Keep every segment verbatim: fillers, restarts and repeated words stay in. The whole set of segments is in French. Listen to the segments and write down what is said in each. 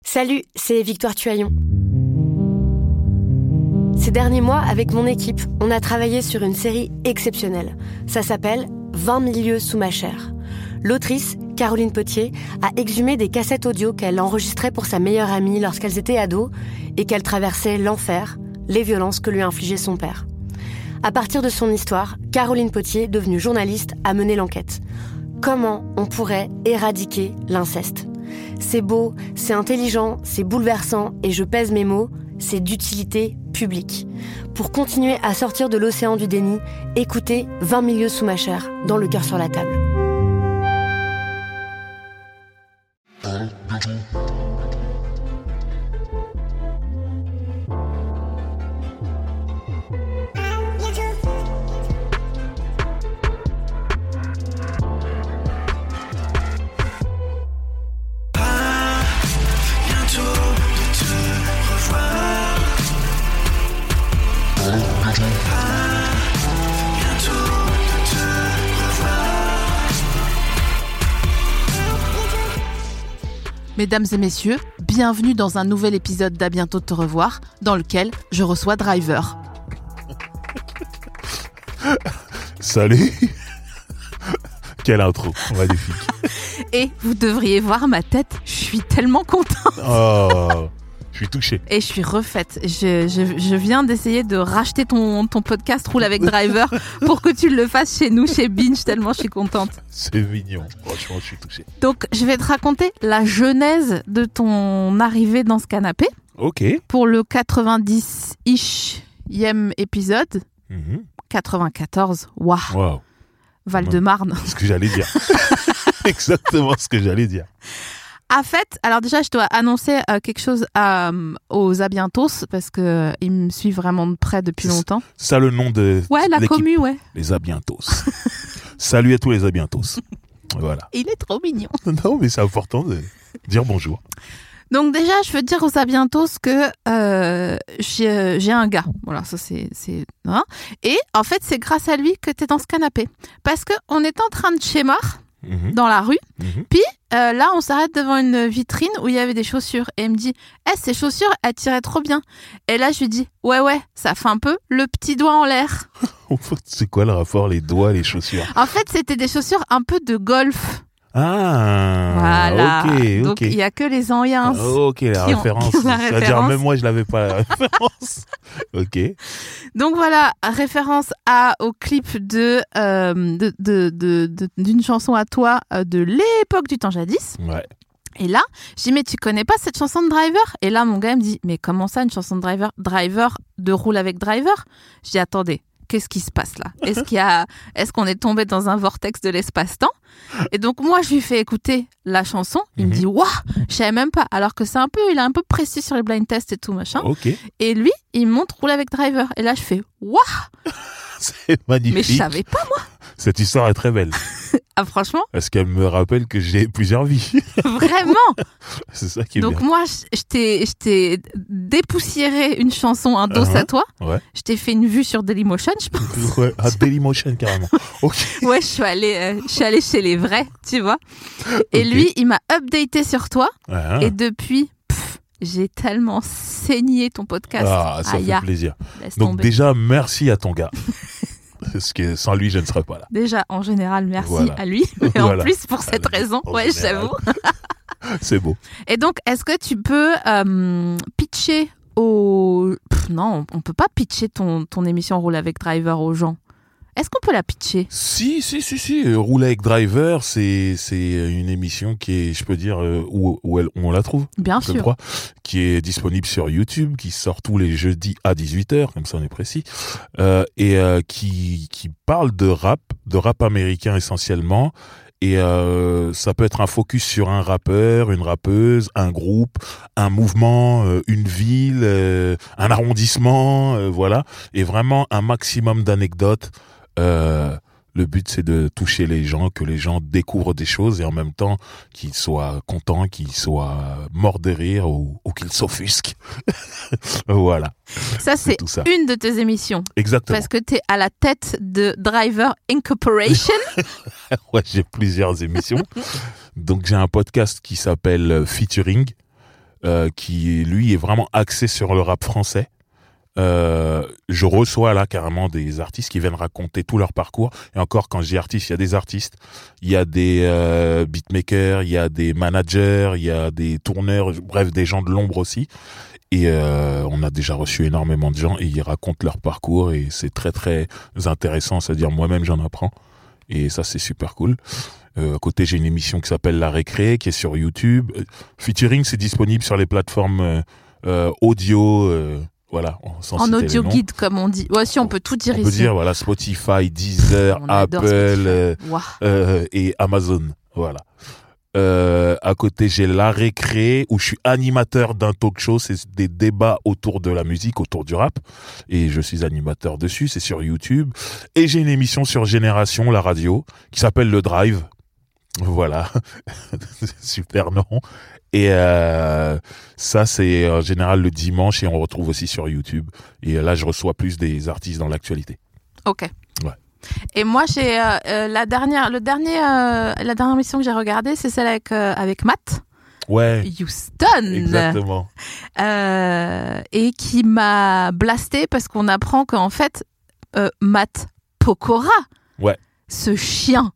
Salut, c'est Victoire Tuaillon. Ces derniers mois, avec mon équipe, on a travaillé sur une série exceptionnelle. Ça s'appelle « vingt mille lieues sous ma chair ». L'autrice, Caroline Potier, a exhumé des cassettes audio qu'elle enregistrait pour sa meilleure amie lorsqu'elles étaient ados et qu'elle traversait l'enfer, les violences que lui infligeait son père. À partir de son histoire, Caroline Potier, devenue journaliste, a mené l'enquête. Comment on pourrait éradiquer l'inceste ? C'est beau, c'est intelligent, c'est bouleversant et je pèse mes mots, c'est d'utilité publique. Pour continuer à sortir de l'océan du déni, écoutez vingt mille lieues sous ma chair, dans Le cœur sur la table. Mesdames et messieurs, bienvenue dans un nouvel épisode d'À bientôt de te revoir, dans lequel je reçois Driver. Salut. Quelle intro, magnifique. Et vous devriez voir ma tête, je suis tellement contente. Oh, je suis touché. Et je suis refaite. Je, je, je viens d'essayer de racheter ton, ton podcast Roule avec Driver pour que tu le fasses chez nous, chez Binge, tellement je suis contente. C'est mignon, franchement, je suis touché. Donc, je vais te raconter la genèse de ton arrivée dans ce canapé. Ok. Pour le quatre-vingt-dix-ième épisode. Mm-hmm. quatre-vingt-quatorze, waouh. Wow. Val-de-Marne. C'est ce que j'allais dire. Exactement ce que j'allais dire. En fait, alors déjà, je dois annoncer euh, quelque chose à, euh, aux À bientos parce que euh, ils me suivent vraiment de près depuis c'est longtemps. C'est ça le nom de ouais, la l'équipe. commu, ouais. Les À bientos. Salut à tous les À bientos. Voilà. Il est trop mignon. Non, mais c'est important de dire bonjour. Donc déjà, je veux dire aux À bientos que euh, j'ai, j'ai un gars. Voilà, ça c'est c'est hein. Et en fait, c'est grâce à lui que t'es dans ce canapé parce que on est en train de schémar mm-hmm. dans la rue. Mm-hmm. Puis euh, là, on s'arrête devant une vitrine où il y avait des chaussures et elle me dit "Eh, ces chaussures, elles tiraient trop bien." Et là, je lui dis "Ouais ouais, ça fait un peu le petit doigt en l'air." C'est quoi le rapport les doigts les chaussures? En fait, c'était des chaussures un peu de golf. Ah, voilà. ok, ok. Donc, il n'y a que les anciens. Ok, la qui référence. Ont, qui ont la C'est-à-dire, référence. même moi, je l'avais pas la référence. Ok. Donc, voilà, référence à, au clip de, euh, de, de, de, de, d'une chanson à toi euh, de l'époque du temps jadis. Ouais. Et là, j'ai dit, mais tu connais pas cette chanson de Driver? Et là, mon gars me dit, mais comment ça, une chanson de Driver? Driver de Roule avec Driver? Je dis, attendez. Qu'est-ce qui se passe là? Est-ce qu'il y a, est-ce qu'on est tombé dans un vortex de l'espace-temps? Et donc moi je lui fais écouter la chanson, il mm-hmm. me dit waouh, je savais même pas, alors que c'est un peu, il est un peu précis sur les blind tests et tout machin. Okay. Et lui, il me montre Roule avec Driver, et là je fais waouh. C'est magnifique. Mais je savais pas moi. Cette histoire est très belle. Ah franchement? Parce qu'elle me rappelle que j'ai plusieurs vies. Vraiment? C'est ça qui est donc bien. Donc moi, je, je, t'ai, je t'ai dépoussiéré une chanson, un dos uh-huh. à toi. Ouais. Je t'ai fait une vue sur Dailymotion, je pense. Ouais, à Dailymotion carrément. Okay. Ouais, je suis allée, euh, je suis allée chez les vrais, tu vois. Et okay. lui, il m'a updaté sur toi. Uh-huh. Et depuis, pff, j'ai tellement saigné ton podcast. Ah, ça Aïe, fait plaisir. Laisse donc tomber. Déjà, merci à ton gars. Parce que sans lui, je ne serais pas là. Déjà, en général, merci voilà. à lui. Mais voilà. En plus, pour cette Allez, raison, ouais, j'avoue. C'est beau. Et donc, est-ce que tu peux euh, pitcher aux... Pff, non, on peut pas pitcher ton, ton émission Roule avec Driver aux gens. Est-ce qu'on peut la pitcher? Si, si, si, si. Roule avec Driver, c'est, c'est une émission qui est, je peux dire, où, où, elle, où on la trouve. Bien je sûr. Crois, qui est disponible sur YouTube, qui sort tous les jeudis à dix-huit heures, comme ça on est précis, euh, et euh, qui, qui parle de rap, de rap américain essentiellement. Et euh, ça peut être un focus sur un rappeur, une rappeuse, un groupe, un mouvement, euh, une ville, euh, un arrondissement, euh, voilà. Et vraiment un maximum d'anecdotes. Euh, le but, c'est de toucher les gens, que les gens découvrent des choses et en même temps qu'ils soient contents, qu'ils soient morts de rire ou, ou qu'ils s'offusquent. Voilà. Ça, c'est, c'est ça. Une de tes émissions. Exactement. Parce que tu es à la tête de Driver Incorporation. Ouais, j'ai plusieurs émissions. Donc, j'ai un podcast qui s'appelle Featuring. euh, qui lui est vraiment axé sur le rap français. Euh, je reçois là carrément des artistes qui viennent raconter tout leur parcours. Et encore, quand je dis artistes, il y a des artistes, il y a des euh, beatmakers, il y a des managers, il y a des tourneurs, bref, des gens de l'ombre aussi. Et euh, on a déjà reçu énormément de gens et ils racontent leur parcours et c'est très très intéressant. C'est-à-dire moi-même j'en apprends et ça c'est super cool. Euh, à côté j'ai une émission qui s'appelle La Récré qui est sur YouTube. Featuring, c'est disponible sur les plateformes euh, euh, audio. Euh, Voilà, sans en audio guide comme on dit. Ouais, si on peut tout dire on ici. On peut dire voilà Spotify, Deezer, Apple euh, wow. euh, et Amazon. Voilà. Euh, à côté j'ai La Récré où je suis animateur d'un talk show. C'est des débats autour de la musique, autour du rap, et je suis animateur dessus. C'est sur YouTube. Et j'ai une émission sur Génération, la radio, qui s'appelle Le Drive. Voilà, super nom. Et euh, ça, c'est en général le dimanche et on retrouve aussi sur YouTube. Et là, je reçois plus des artistes dans l'actualité. Ok. Ouais. Et moi, j'ai euh, euh, la dernière, le dernier, euh, la dernière émission que j'ai regardée, c'est celle avec euh, avec Matt. Ouais. Houston. Exactement. Euh, et qui m'a blasté parce qu'on apprend qu'en fait, euh, Matt Pokora. Ouais. Ce chien.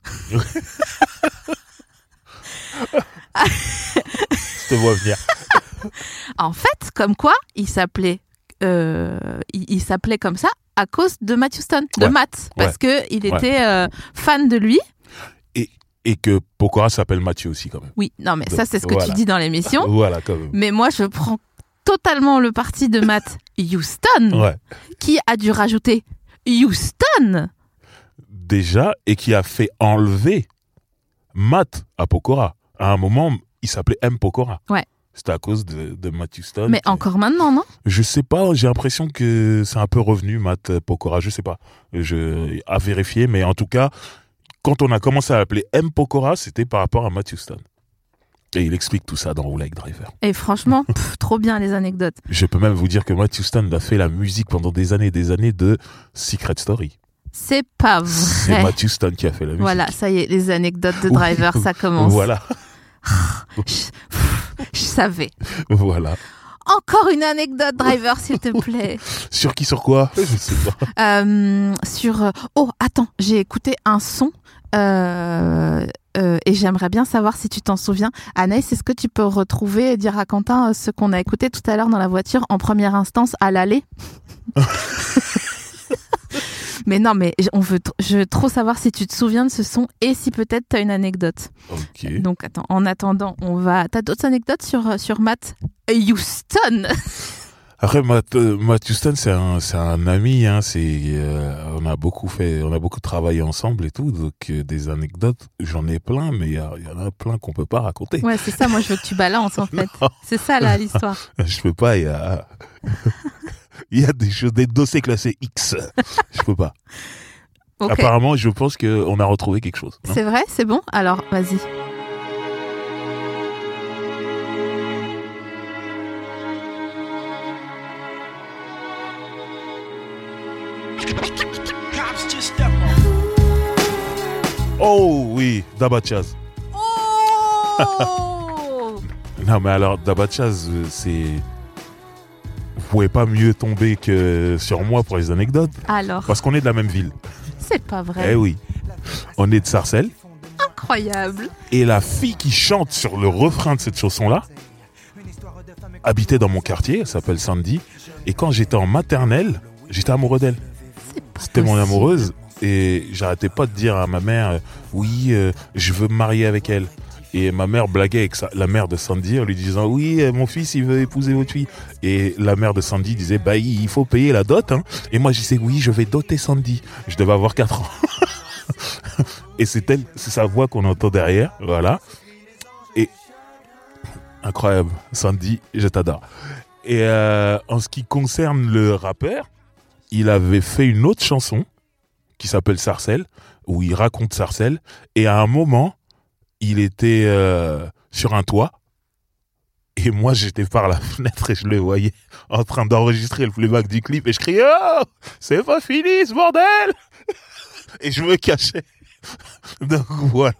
Je te vois venir. En fait, comme quoi, il s'appelait, euh, il, il s'appelait comme ça à cause de Matt Houston, de ouais. Matt, parce ouais. que il ouais. était euh, fan de lui. Et et que Pokora s'appelle Mathieu aussi quand même. Oui, non mais Donc, ça c'est ce que voilà. tu dis dans l'émission. Voilà quand même. Mais moi je prends totalement le parti de Matt Houston, ouais. qui a dû rajouter Houston. Déjà, et qui a fait enlever Matt à Pokora. À un moment, il s'appelait M. Pokora. Ouais. C'était à cause de, de Matt Houston. Mais qui... encore maintenant, non ? Je sais pas, j'ai l'impression que c'est un peu revenu, Matt Pokora. Je sais pas. Je... À vérifier, mais en tout cas, quand on a commencé à l'appeler M. Pokora, c'était par rapport à Matt Houston. Et il explique tout ça dans Roule avec Driver. Et franchement, pff, trop bien les anecdotes. Je peux même vous dire que Matt Houston a fait la musique pendant des années et des années de Secret Story. C'est pas vrai. C'est Matt Houston qui a fait la musique. Voilà, ça y est, les anecdotes de Driver, ça commence. Voilà. je, je savais. Voilà. Encore une anecdote Driver, s'il te plaît. Sur qui, sur quoi ? Je sais pas. Euh, sur... Oh, attends, j'ai écouté un son euh, euh, et j'aimerais bien savoir si tu t'en souviens. Anaïs, est-ce que tu peux retrouver et dire à Quentin ce qu'on a écouté tout à l'heure dans la voiture en première instance à l'aller ? Mais non, mais on veut t- je veux trop savoir si tu te souviens de ce son et si peut-être tu as une anecdote. Ok. Donc, attends, en attendant, on va... T'as d'autres anecdotes sur, sur Matt Houston ? Après, Matt, euh, Matt Houston, c'est un, c'est un ami. Hein, c'est, euh, on a beaucoup fait, on a beaucoup travaillé ensemble et tout. Donc, euh, des anecdotes, j'en ai plein, mais il y, y en a plein qu'on peut pas raconter. Ouais, c'est ça. Moi, je veux que tu balances, en fait. C'est ça, là, l'histoire. Je peux pas, il y a... Il y a des choses, des dossiers classés X. Je peux pas. Okay. Apparemment, je pense qu'on a retrouvé quelque chose. Non ? C'est vrai ? C'est bon ? Alors, vas-y. Oh oui, Dabachaz. Oh Non, mais alors, Dabachaz, c'est... Vous pouvez pas mieux tomber que sur moi pour les anecdotes. Alors. Parce qu'on est de la même ville. C'est pas vrai. Eh oui. On est de Sarcelles. Incroyable. Et la fille qui chante sur le refrain de cette chanson-là habitait dans mon quartier, elle s'appelle Sandy. Et quand j'étais en maternelle, j'étais amoureux d'elle. C'était mon amoureuse. Et j'arrêtais pas de dire à ma mère, euh, oui, euh, je veux me marier avec elle. Et ma mère blaguait avec sa, la mère de Sandy en lui disant, oui, euh, mon fils, il veut épouser votre fille. Et la mère de Sandy disait, bah, il faut payer la dot. Hein. Et moi, je disais, oui, je vais doter Sandy. Je devais avoir quatre ans. Et c'est elle, c'est sa voix qu'on entend derrière. Voilà. Et incroyable. Sandy, je t'adore. Et euh, en ce qui concerne le rappeur, il avait fait une autre chanson qui s'appelle Sarcelles, où il raconte Sarcelles. Et à un moment, il était euh, sur un toit. Et moi, j'étais par la fenêtre et je le voyais en train d'enregistrer le playback du clip. Et je criais, oh, c'est pas fini ce bordel. Et je me cachais. Donc voilà.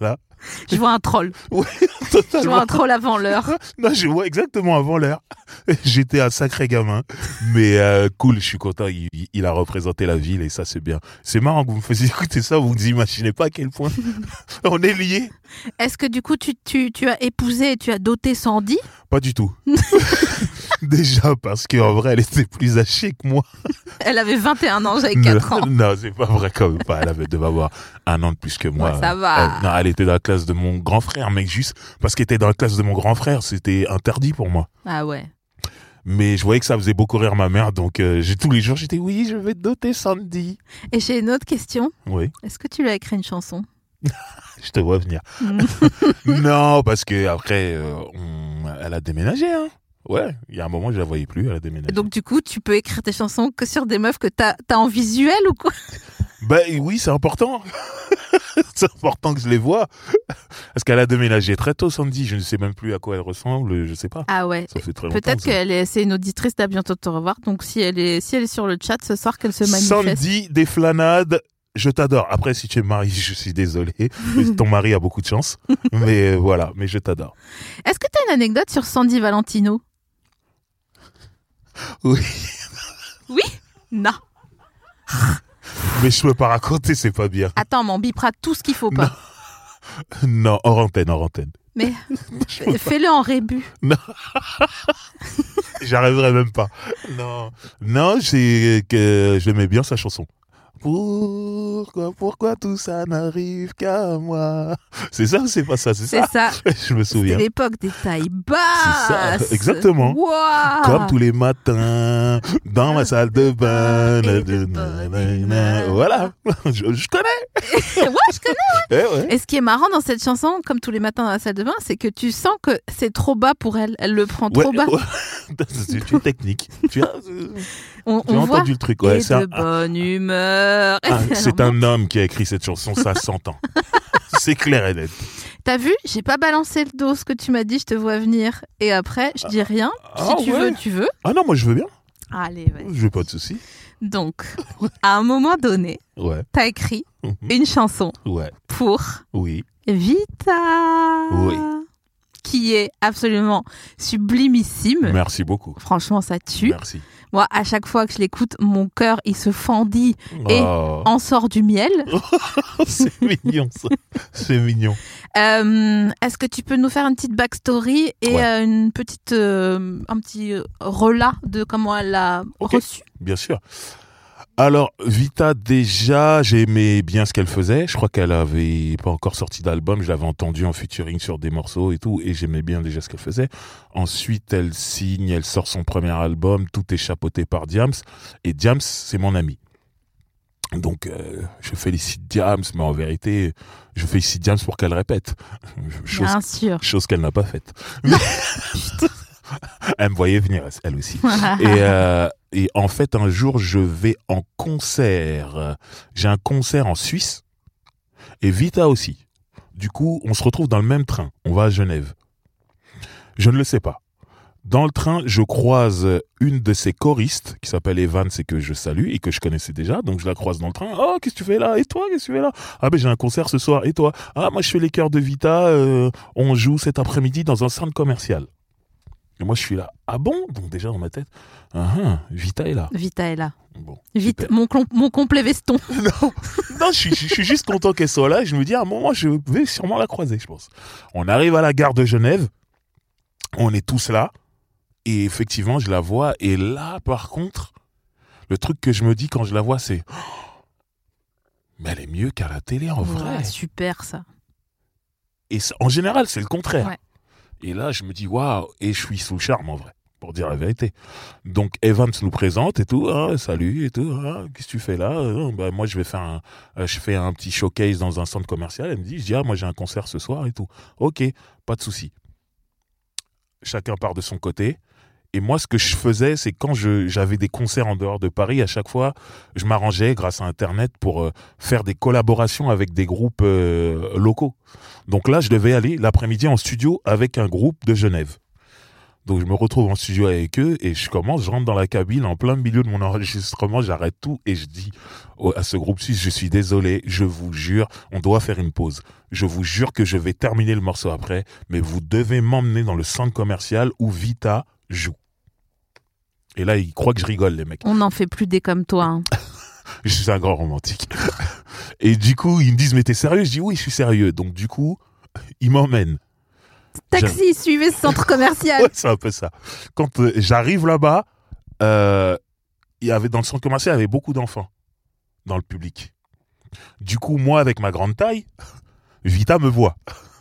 Je vois un troll. Oui, Je totalement. vois un troll avant l'heure. Non, je vois exactement avant l'heure. J'étais un sacré gamin. Mais euh, cool, je suis content. Il, il a représenté la ville et ça, c'est bien. C'est marrant que vous me faisiez écouter ça. Vous vous imaginez pas à quel point on est liés. Est-ce que du coup, tu, tu, tu as épousé et tu as doté Sandy? Pas du tout. Déjà, parce qu'en vrai, elle était plus âgée que moi. Elle avait vingt et un ans, j'avais quatre ans. Non, c'est pas vrai quand même pas. Elle avait, devait avoir un an de plus que moi. Ouais, ça va. Elle, non, elle était dans la classe de mon grand frère, mec, juste parce qu'elle était dans la classe de mon grand frère, c'était interdit pour moi. Ah ouais. Mais je voyais que ça faisait beaucoup rire ma mère, donc euh, j'ai tous les jours, j'étais oui, je vais te doter Sandy. Et j'ai une autre question. Oui, Est-ce que tu lui as écrit une chanson? je te vois venir. Mm. Non, parce que après, euh, on... elle a déménagé, hein. Ouais, il y a un moment, je la voyais plus, elle a déménagé. Et donc du coup, tu peux écrire tes chansons que sur des meufs que t'as as en visuel ou quoi? Ben oui, c'est important. C'est important que je les vois. Parce qu'elle a déménagé très tôt, Sandy. Je ne sais même plus à quoi elle ressemble, je sais pas. Ah ouais. Ça fait très longtemps. Peut-être ça. qu'elle est, c'est une auditrice d'À bientôt te revoir. Donc si elle est, si elle est sur le chat ce soir, qu'elle se manifeste. Sandy des Flanades, je t'adore. Après, si tu es marié, je suis désolé. Ton mari a beaucoup de chance. Mais euh, voilà, mais je t'adore. Est-ce que tu as une anecdote sur Sandy Valentino? Oui. Oui? Non. Mais je peux pas raconter, c'est pas bien. Attends, mais on bipera tout ce qu'il faut pas. Non, hors antenne, hors antenne. Mais fais-le en rébut. Non. J'arriverai même pas. Non. Non, c'est que j'aimais bien sa chanson. Pourquoi, pourquoi tout ça n'arrive qu'à moi? C'est ça ou c'est pas ça? C'est C'est ça. ça. Je me souviens. C'est l'époque des tailles basses. C'est ça, exactement. Wow. Comme tous les matins, dans ma salle de bain. Voilà. Je, je connais. Ouais, je connais. Eh ouais. Et ce qui est marrant dans cette chanson, comme tous les matins dans la salle de bain, c'est que tu sens que c'est trop bas pour elle. Elle le prend trop Ouais, bas. ouais. C'est une technique. Tu as, On, tu as on entendu voit. le truc. Ouais, Et c'est de un, bonne humeur. ah, c'est un homme qui a écrit cette chanson, ça s'entend. C'est clair et net. T'as vu, j'ai pas balancé le dos, ce que tu m'as dit, je te vois venir. Et après, je dis rien. Si Ah, tu ouais. veux, tu veux. Ah non, moi je veux bien. Allez, vas-y. Je veux pas de soucis. Donc, à un moment donné, Ouais. t'as écrit Mhm. une chanson Ouais. pour Oui. Vita. Oui. Qui est absolument sublimissime. Merci beaucoup. Franchement, ça tue. Merci. Moi, à chaque fois que je l'écoute, mon cœur, il se fendit et Oh, en sort du miel. c'est mignon ça. C'est mignon. Euh, Est-ce que tu peux nous faire une petite backstory et Ouais. euh, une petite, euh, un petit euh, relat de comment elle l'a Ok. reçu? Bien sûr. Alors, Vita, déjà, j'aimais bien ce qu'elle faisait. Je crois qu'elle avait pas encore sorti d'album. Je l'avais entendu en featuring sur des morceaux et tout. Et j'aimais bien déjà ce qu'elle faisait. Ensuite, elle signe, elle sort son premier album. Tout est chapeauté par Diams. Et Diams, c'est mon ami. Donc, euh, je félicite Diams, mais en vérité, je félicite Diams pour qu'elle répète. Chose, Bien sûr. chose qu'elle n'a pas faite. Mais- Elle me voyait venir, elle aussi. Et, euh, et en fait, un jour, je vais en concert. J'ai un concert en Suisse et Vita aussi. Du coup, on se retrouve dans le même train. On va à Genève. Je ne le sais pas. Dans le train, je croise une de ses choristes qui s'appelle Evans et que je salue et que je connaissais déjà. Donc, je la croise dans le train. Oh, qu'est-ce que tu fais là? Et toi, qu'est-ce que tu fais là? Ah, ben, j'ai un concert ce soir. Et toi? Ah, moi, je fais les chœurs de Vita. Euh, on joue cet après-midi dans un centre commercial. Et moi, je suis là. Ah bon? Donc, déjà, dans ma tête, ah, ah, Vita est là. Vita est là. Bon, Vite, super. mon, clon- mon complet veston. Non, non je, suis, je suis juste content qu'elle soit là. Je me dis, à un moment, je vais sûrement la croiser, je pense. On arrive à la gare de Genève. On est tous là. Et effectivement, je la vois. Et là, par contre, le truc que je me dis quand je la vois, c'est... Oh, mais elle est mieux qu'à la télé, en vrai. Ouais, super ça. Et c- en général, c'est le contraire. Ouais. Et là, je me dis, waouh, et je suis sous le charme, en vrai, pour dire la vérité. Donc, Evans nous présente et tout, ah, salut, et tout, ah, qu'est-ce que tu fais là? Ah, bah, moi, je vais faire un, euh, je fais un petit showcase dans un centre commercial. Elle me dit, je dis, ah, moi, j'ai un concert ce soir et tout. Ok, pas de souci. Chacun part de son côté. Et moi, ce que je faisais, c'est quand je, j'avais des concerts en dehors de Paris, à chaque fois, je m'arrangeais grâce à Internet pour euh, faire des collaborations avec des groupes euh, locaux. Donc là, je devais aller l'après-midi en studio avec un groupe de Genève. Donc je me retrouve en studio avec eux et je commence, je rentre dans la cabine en plein milieu de mon enregistrement, j'arrête tout et je dis à ce groupe suisse, je suis désolé, je vous jure, on doit faire une pause. Je vous jure que je vais terminer le morceau après, mais vous devez m'emmener dans le centre commercial où Vita joue. Et là, ils croient que je rigole, les mecs. On n'en fait plus des comme toi. Hein. Je suis un grand romantique. Et du coup, ils me disent, mais t'es sérieux? Je dis, oui, je suis sérieux. Donc du coup, ils m'emmènent. Taxi, J'ai... suivez ce centre commercial. Ouais, c'est un peu ça. Quand euh, j'arrive là-bas, euh, il y avait, dans le centre commercial, il y avait beaucoup d'enfants dans le public. Du coup, moi, avec ma grande taille, Vita me voit.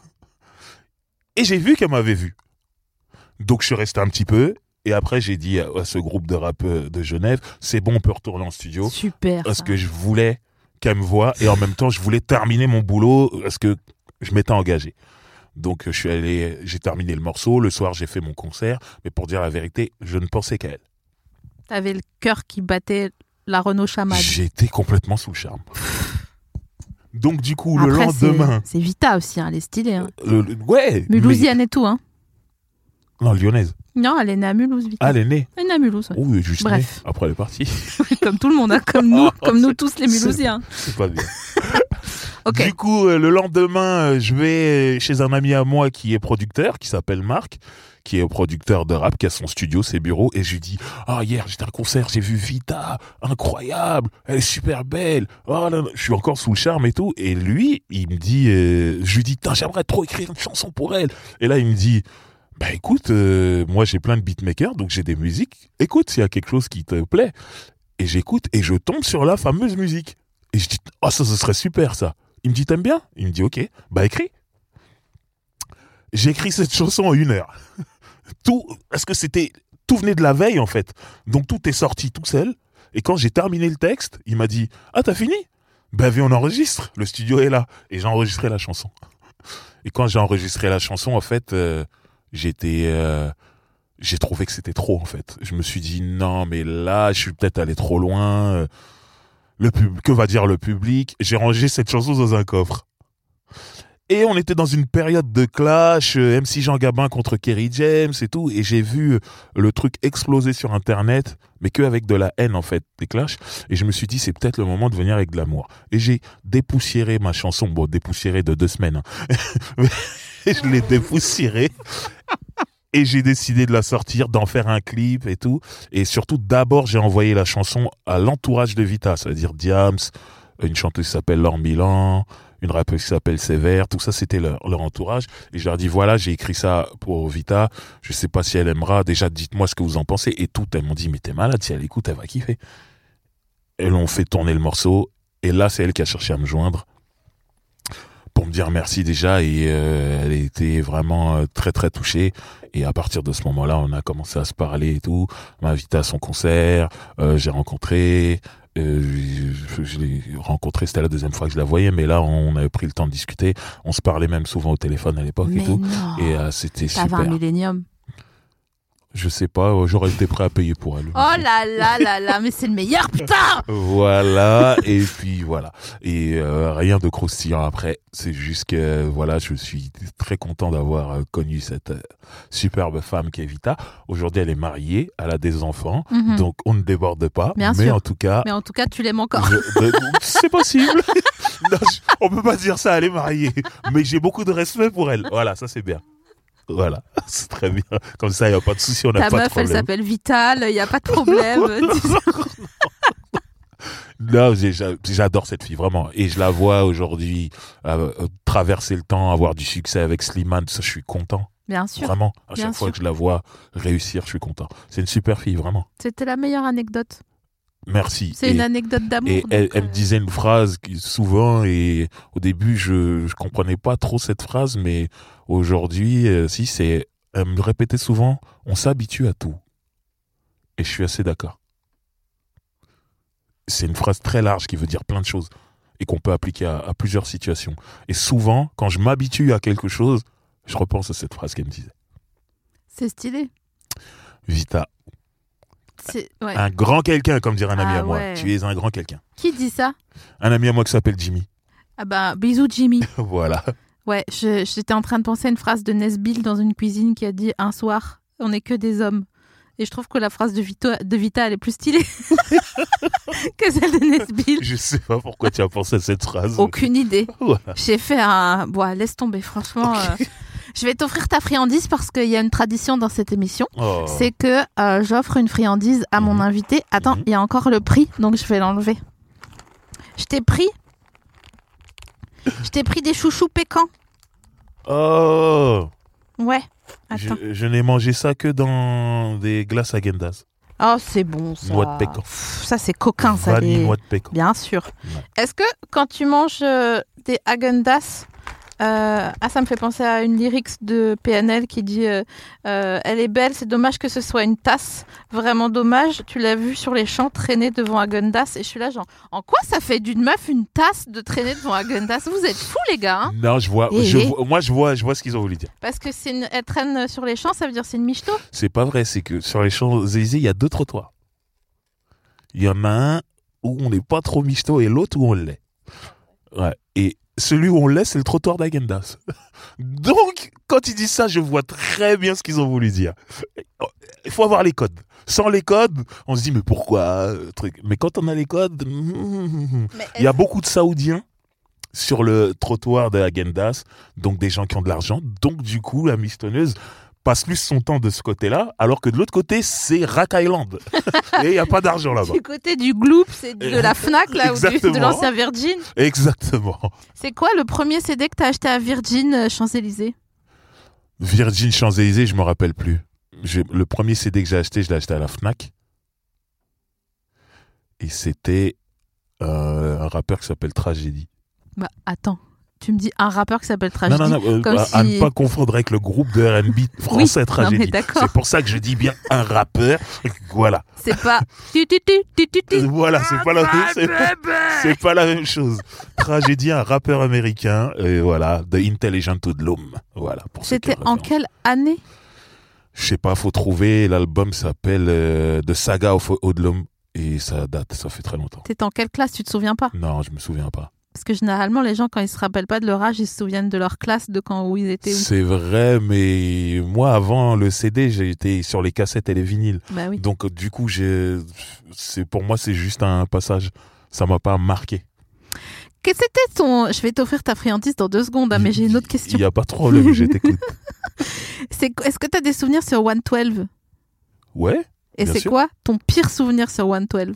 Et j'ai vu qu'elle m'avait vu. Donc je suis resté un petit peu. Et après, j'ai dit à ce groupe de rap de Genève, c'est bon, on peut retourner en studio. Super. Parce ça. que je voulais qu'elle me voie et en même temps, je voulais terminer mon boulot parce que je m'étais engagé. Donc, je suis allé, j'ai terminé le morceau. Le soir, j'ai fait mon concert. Mais pour dire la vérité, je ne pensais qu'à elle. T'avais le cœur qui battait la Renault Chamade. J'étais complètement sous le charme. Donc, du coup, Après, le lendemain. C'est, c'est Vita aussi, hein, elle est stylée. Hein. Le, le, ouais. Mulhousienne mais... et tout, hein. Non, lyonnaise. Non, elle est née à Mulhouse, Vita. Ah, elle est née. Elle est née à Mulhouse. Ouais. Oui, juste Bref. née. Après, elle est partie. Comme tout le monde, hein, comme nous, comme nous tous les Mulhousiens. C'est, c'est pas bien. Okay. Du coup, euh, le lendemain, euh, je vais chez un ami à moi qui est producteur, qui s'appelle Marc, qui est producteur de rap, qui a son studio, ses bureaux, et je lui dis « Ah, oh, hier, j'étais à un concert, j'ai vu Vita, incroyable, elle est super belle, oh là là, je suis encore sous le charme et tout. » Et lui, il me dit, euh, je lui dis « J'aimerais trop écrire une chanson pour elle. » Et là, il me dit « Bah écoute, euh, moi j'ai plein de beatmakers, donc j'ai des musiques, écoute s'il y a quelque chose qui te plaît. » Et j'écoute, et je tombe sur la fameuse musique. Et je dis « Oh, ça, ce serait super, ça. » Il me dit, t'aimes bien? Il me dit, ok, bah écris. J'ai écrit cette chanson en une heure. Tout, parce que c'était, tout venait de la veille, en fait. Donc tout est sorti tout seul. Et quand j'ai terminé le texte, il m'a dit, ah, t'as fini? Ben, viens, on enregistre. Le studio est là. Et j'ai enregistré la chanson. Et quand j'ai enregistré la chanson, en fait, euh, j'étais, euh, j'ai trouvé que c'était trop, en fait. Je me suis dit, non, mais là, je suis peut-être allé trop loin. Euh, Le pub... Que va dire le public? J'ai rangé cette chanson dans un coffre. Et on était dans une période de clash, euh, M C Jean Gabin contre Kerry James et tout. Et j'ai vu le truc exploser sur Internet, mais qu'avec de la haine, en fait, des clashs. Et je me suis dit, c'est peut-être le moment de venir avec de l'amour. Et j'ai dépoussiéré ma chanson. Bon, dépoussiéré de deux semaines. Hein. Je l'ai dépoussiérée. Et j'ai décidé de la sortir, d'en faire un clip et tout. Et surtout, d'abord, j'ai envoyé la chanson à l'entourage de Vita. C'est-à-dire Diams, une chanteuse qui s'appelle Laure Milan, une rappeuse qui s'appelle Sévère. Tout ça, c'était leur, leur entourage. Et je leur dis, voilà, j'ai écrit ça pour Vita. Je sais pas si elle aimera. Déjà, dites-moi ce que vous en pensez. Et toutes, elles m'ont dit, mais t'es malade. Si elle écoute, elle va kiffer. Elles ont fait tourner le morceau. Et là, c'est elle qui a cherché à me joindre pour me dire merci déjà. Et euh, elle était vraiment euh, très, très touchée. Et à partir de ce moment-là, on a commencé à se parler et tout. Elle m'a invité à son concert. Euh, j'ai rencontré. Euh, je, je l'ai rencontré, c'était la deuxième fois que je la voyais, mais là, on avait pris le temps de discuter. On se parlait même souvent au téléphone à l'époque mais et tout. Non. Et euh, c'était T'avais super. un millénium. Je sais pas, j'aurais été prêt à payer pour elle. Oh là là là là, mais c'est le meilleur, putain! Voilà, et puis voilà. Et euh, rien de croustillant après. C'est juste que, voilà, je suis très content d'avoir euh, connu cette euh, superbe femme qui est Vita. Aujourd'hui, elle est mariée, elle a des enfants, mm-hmm. donc on ne déborde pas. Bien mais sûr. en tout cas... Mais en tout cas, tu l'aimes encore. Je, de, c'est possible. Non, je, on peut pas dire ça, elle est mariée. Mais j'ai beaucoup de respect pour elle. Voilà, ça c'est bien. Voilà, c'est très bien. Comme ça, il n'y a pas de souci, on n'a pas de problème. Ta meuf, elle s'appelle Vital, il n'y a pas de problème. Non, j'adore cette fille, vraiment. Et je la vois aujourd'hui euh, traverser le temps, avoir du succès avec Slimane, ça, je suis content. Bien sûr. Vraiment, à bien chaque sûr. fois que je la vois réussir, je suis content. C'est une super fille, vraiment. C'était la meilleure anecdote. Merci. C'est et, une anecdote d'amour. Et elle, euh... elle me disait une phrase qui, souvent, et au début, je je comprenais pas trop cette phrase, mais aujourd'hui, euh, si, c'est, elle me répétait souvent, on s'habitue à tout. Et je suis assez d'accord. C'est une phrase très large qui veut dire plein de choses et qu'on peut appliquer à, à plusieurs situations. Et souvent, quand je m'habitue à quelque chose, je repense à cette phrase qu'elle me disait. C'est stylé. Vita. C'est, ouais. Un grand quelqu'un, comme dirait un ami ah, à moi. ouais. Tu es un grand quelqu'un. Qui dit ça? Un ami à moi qui s'appelle Jimmy. Ah bah, bisous Jimmy. Voilà. Ouais, je, j'étais en train de penser à une phrase de Nesbill dans une cuisine qui a dit un soir, on n'est que des hommes. Et je trouve que la phrase de Vita, de Vita elle est plus stylée que celle de Nesbill. Je sais pas pourquoi tu as pensé à cette phrase. Aucune idée. Voilà. J'ai fait un... Bon, laisse tomber, franchement. Okay. Euh... Je vais t'offrir ta friandise parce qu'il y a une tradition dans cette émission. Oh. C'est que euh, j'offre une friandise à mon mmh. invité. Attends, il mmh. y a encore le prix, donc je vais l'enlever. Je t'ai pris... Je t'ai pris des chouchous pécans. Oh. Ouais. Attends. Je, je n'ai mangé ça que dans des glaces Häagen-Dazs. Oh, c'est bon ça. Noix de pécan. Pff, ça, c'est coquin ça. Vanille, les... noix de pécan. Bien sûr. Ouais. Est-ce que quand tu manges euh, des Häagen-Dazs, euh... ah, ça me fait penser à une lyrics de P N L qui dit euh, euh, elle est belle, c'est dommage que ce soit une tasse. Vraiment dommage. Tu l'as vu sur les champs traîner devant Häagen-Dazs et je suis là genre, en quoi ça fait d'une meuf une tasse de traîner devant Häagen-Dazs? Vous êtes fous les gars hein. Non, je vois, et je et... vois, moi je vois, je vois ce qu'ils ont voulu dire. Parce que c'est une... elle traîne sur les champs, ça veut dire c'est une michto. C'est pas vrai, c'est que sur les Champs-Élysées, il y a deux trottoirs. Il y en a un où on n'est pas trop michto et l'autre où on l'est. Ouais. Et celui où on l'est, c'est le trottoir d'Häagen-Dazs. Donc, quand ils disent ça, je vois très bien ce qu'ils ont voulu dire. Il faut avoir les codes. Sans les codes, on se dit mais pourquoi euh, truc. Mais quand on a les codes, il y a beaucoup de Saoudiens sur le trottoir de Häagen-Dazs, donc des gens qui ont de l'argent. Donc du coup, la mistonneuse passe plus son temps de ce côté-là, alors que de l'autre côté, c'est Rack Island. Et il n'y a pas d'argent là-bas. Du côté du Gloop, c'est de la Fnac, là, ou du, de l'ancien Virgin. Exactement. C'est quoi le premier C D que tu as acheté à Virgin euh, Champs-Élysées? Virgin Champs-Élysées, je ne me rappelle plus. J'ai, le premier C D que j'ai acheté, je l'ai acheté à la Fnac. Et c'était euh, un rappeur qui s'appelle Tragédie. Bah, attends. Tu me dis un rappeur qui s'appelle Tragédie. Non, non, non, euh, comme à, si... à ne pas confondre avec le groupe de R and B français oui, Tragédie. Non, mais d'accord. C'est pour ça que je dis bien un rappeur. Voilà. C'est pas. Tu, tu, tu, tu, tu, tu. Voilà, c'est pas, la... c'est, c'est pas la même chose. Tragédie, un rappeur américain, et voilà, de Intelligent Hoodlum. Voilà. Pour C'était en quelle année? Je sais pas, faut trouver. L'album s'appelle euh, The Saga of Hoodlum et ça date, ça fait très longtemps. T'étais en quelle classe, tu te souviens pas? Non, je me souviens pas. Parce que généralement, les gens, quand ils se rappellent pas de leur âge, ils se souviennent de leur classe, de quand où ils étaient. Où. C'est vrai, mais moi, avant le C D, j'étais sur les cassettes et les vinyles. Bah oui. Donc, du coup, j'ai... c'est... pour moi, c'est juste un passage. Ça m'a pas marqué. Qu'est-ce que c'était ton... Je vais t'offrir ta friandise dans deux secondes, hein, mais j'ai une autre question. Il n'y a pas de problème, je t'écoute. c'est... Est-ce que tu as des souvenirs sur one twelve? Ouais. Et c'est sûr. quoi ton pire souvenir sur one twelve?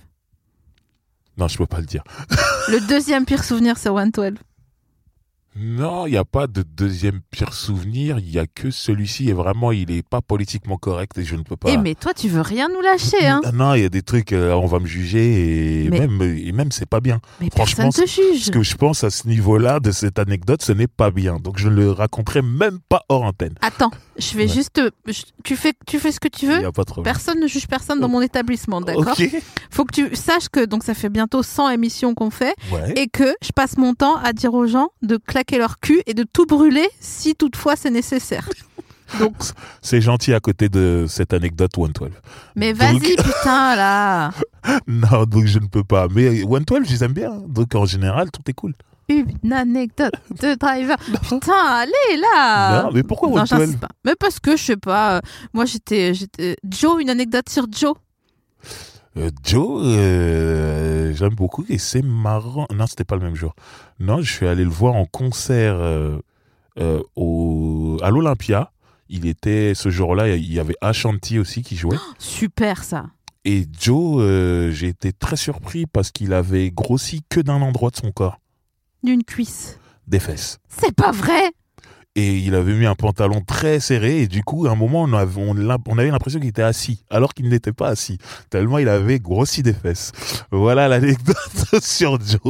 Non, je peux pas le dire. Le deuxième pire souvenir sur one twelve? Non, il n'y a pas de deuxième pire souvenir. Il n'y a que celui-ci. Et vraiment, il n'est pas politiquement correct et je ne peux pas... Eh mais toi, tu veux rien nous lâcher, hein? Non, il y a des trucs, euh, on va me juger et mais... même, et même c'est pas bien. Mais franchement, personne te juge. Ce que je pense à ce niveau-là de cette anecdote, ce n'est pas bien. Donc je ne le raconterai même pas hors antenne. Attends, je vais ouais. juste... Je... Tu, fais... tu fais ce que tu veux. Il n'y a pas de problème. Personne ne juge personne dans mon établissement, d'accord? Ok. Faut que tu saches que donc ça fait bientôt cent émissions qu'on fait ouais. et que je passe mon temps à dire aux gens de claquer leur cul et de tout brûler si toutefois c'est nécessaire. Donc c'est gentil à côté de cette anecdote one twelve. Mais vas-y donc... putain là. Non, donc je ne peux pas. Mais one twelve, je les aime bien. Donc en général, tout est cool. Une anecdote de driver. Putain, allez là. Non, mais pourquoi one twelve? Non, j'insiste pas. Mais parce que je sais pas. Moi j'étais, j'étais Joe, une anecdote sur Joe. Euh, Joe, euh, j'aime beaucoup et c'est marrant. Non, c'était pas le même jour. Non, je suis allé le voir en concert euh, euh, au, à l'Olympia. Il était ce jour-là, il y avait Ashanti aussi qui jouait. Oh, super ça. Et Joe, euh, j'ai été très surpris parce qu'il avait grossi que d'un endroit de son corps. D'une cuisse. Des fesses. C'est pas vrai. Et il avait mis un pantalon très serré et du coup, à un moment, on avait, on, on avait l'impression qu'il était assis, alors qu'il n'était pas assis. Tellement il avait grossi des fesses. Voilà l'anecdote sur Joe.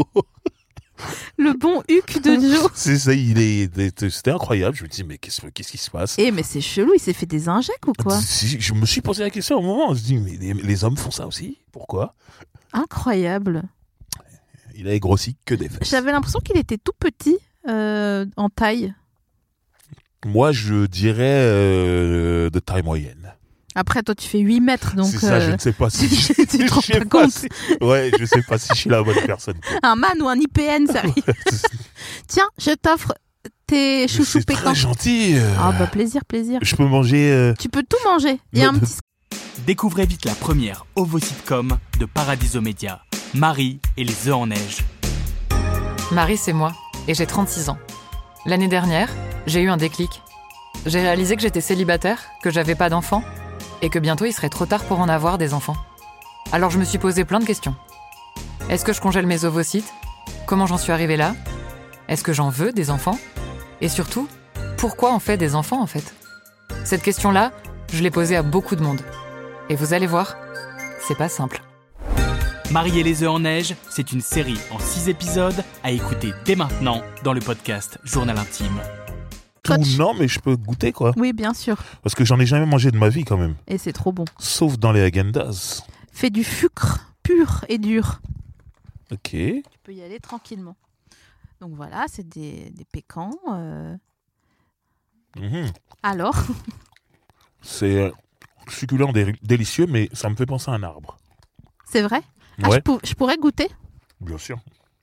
Le bon huc de Joe. C'est ça, il est, c'était incroyable. Je me dis, mais qu'est-ce, qu'est-ce qui se passe? Eh, mais c'est chelou, il s'est fait des injects ou quoi? Je me suis posé la question au moment. Je me dis, mais les, les hommes font ça aussi? Pourquoi? Incroyable. Il avait grossi que des fesses. J'avais l'impression qu'il était tout petit euh, en taille. Moi, je dirais euh, de taille moyenne. Après, toi, tu fais huit mètres, donc... C'est ça, euh... je ne sais pas si... je, tu te rends pas compte si... Ouais, je ne sais pas si je suis la bonne personne. Un man ou un I P N, ça arrive. Tiens, je t'offre tes chouchous C'est pétants. très gentil. euh, Ah bah plaisir, plaisir. Je peux manger... euh, Tu peux tout manger. Il y a un Non, petit... Découvrez vite la première ovo-sitcom de Paradiso Media, Marie et les œufs en neige. Marie, c'est moi, et j'ai trente-six ans. L'année dernière, j'ai eu un déclic. J'ai réalisé que j'étais célibataire, que j'avais pas d'enfants, et que bientôt il serait trop tard pour en avoir des enfants. Alors je me suis posé plein de questions. Est-ce que je congèle mes ovocytes ? Comment j'en suis arrivée là ? Est-ce que j'en veux des enfants ? Et surtout, pourquoi on fait des enfants en fait ? Cette question-là, je l'ai posée à beaucoup de monde. Et vous allez voir, c'est pas simple. Marie et les œufs en neige, c'est une série en six épisodes à écouter dès maintenant dans le podcast Journal Intime. Tout Coach. non, mais je peux goûter, quoi. Oui, bien sûr. Parce que j'en ai jamais mangé de ma vie, quand même. Et c'est trop bon. Sauf dans les Häagen-Dazs. Fais du sucre pur et dur. Ok. Tu peux y aller tranquillement. Donc voilà, c'est des, des pécans. euh. Mhm. Alors, C'est euh, succulent, dé- délicieux, mais ça me fait penser à un arbre. c'est vrai Ah, Ouais, je, pou- je pourrais goûter. bien sûr.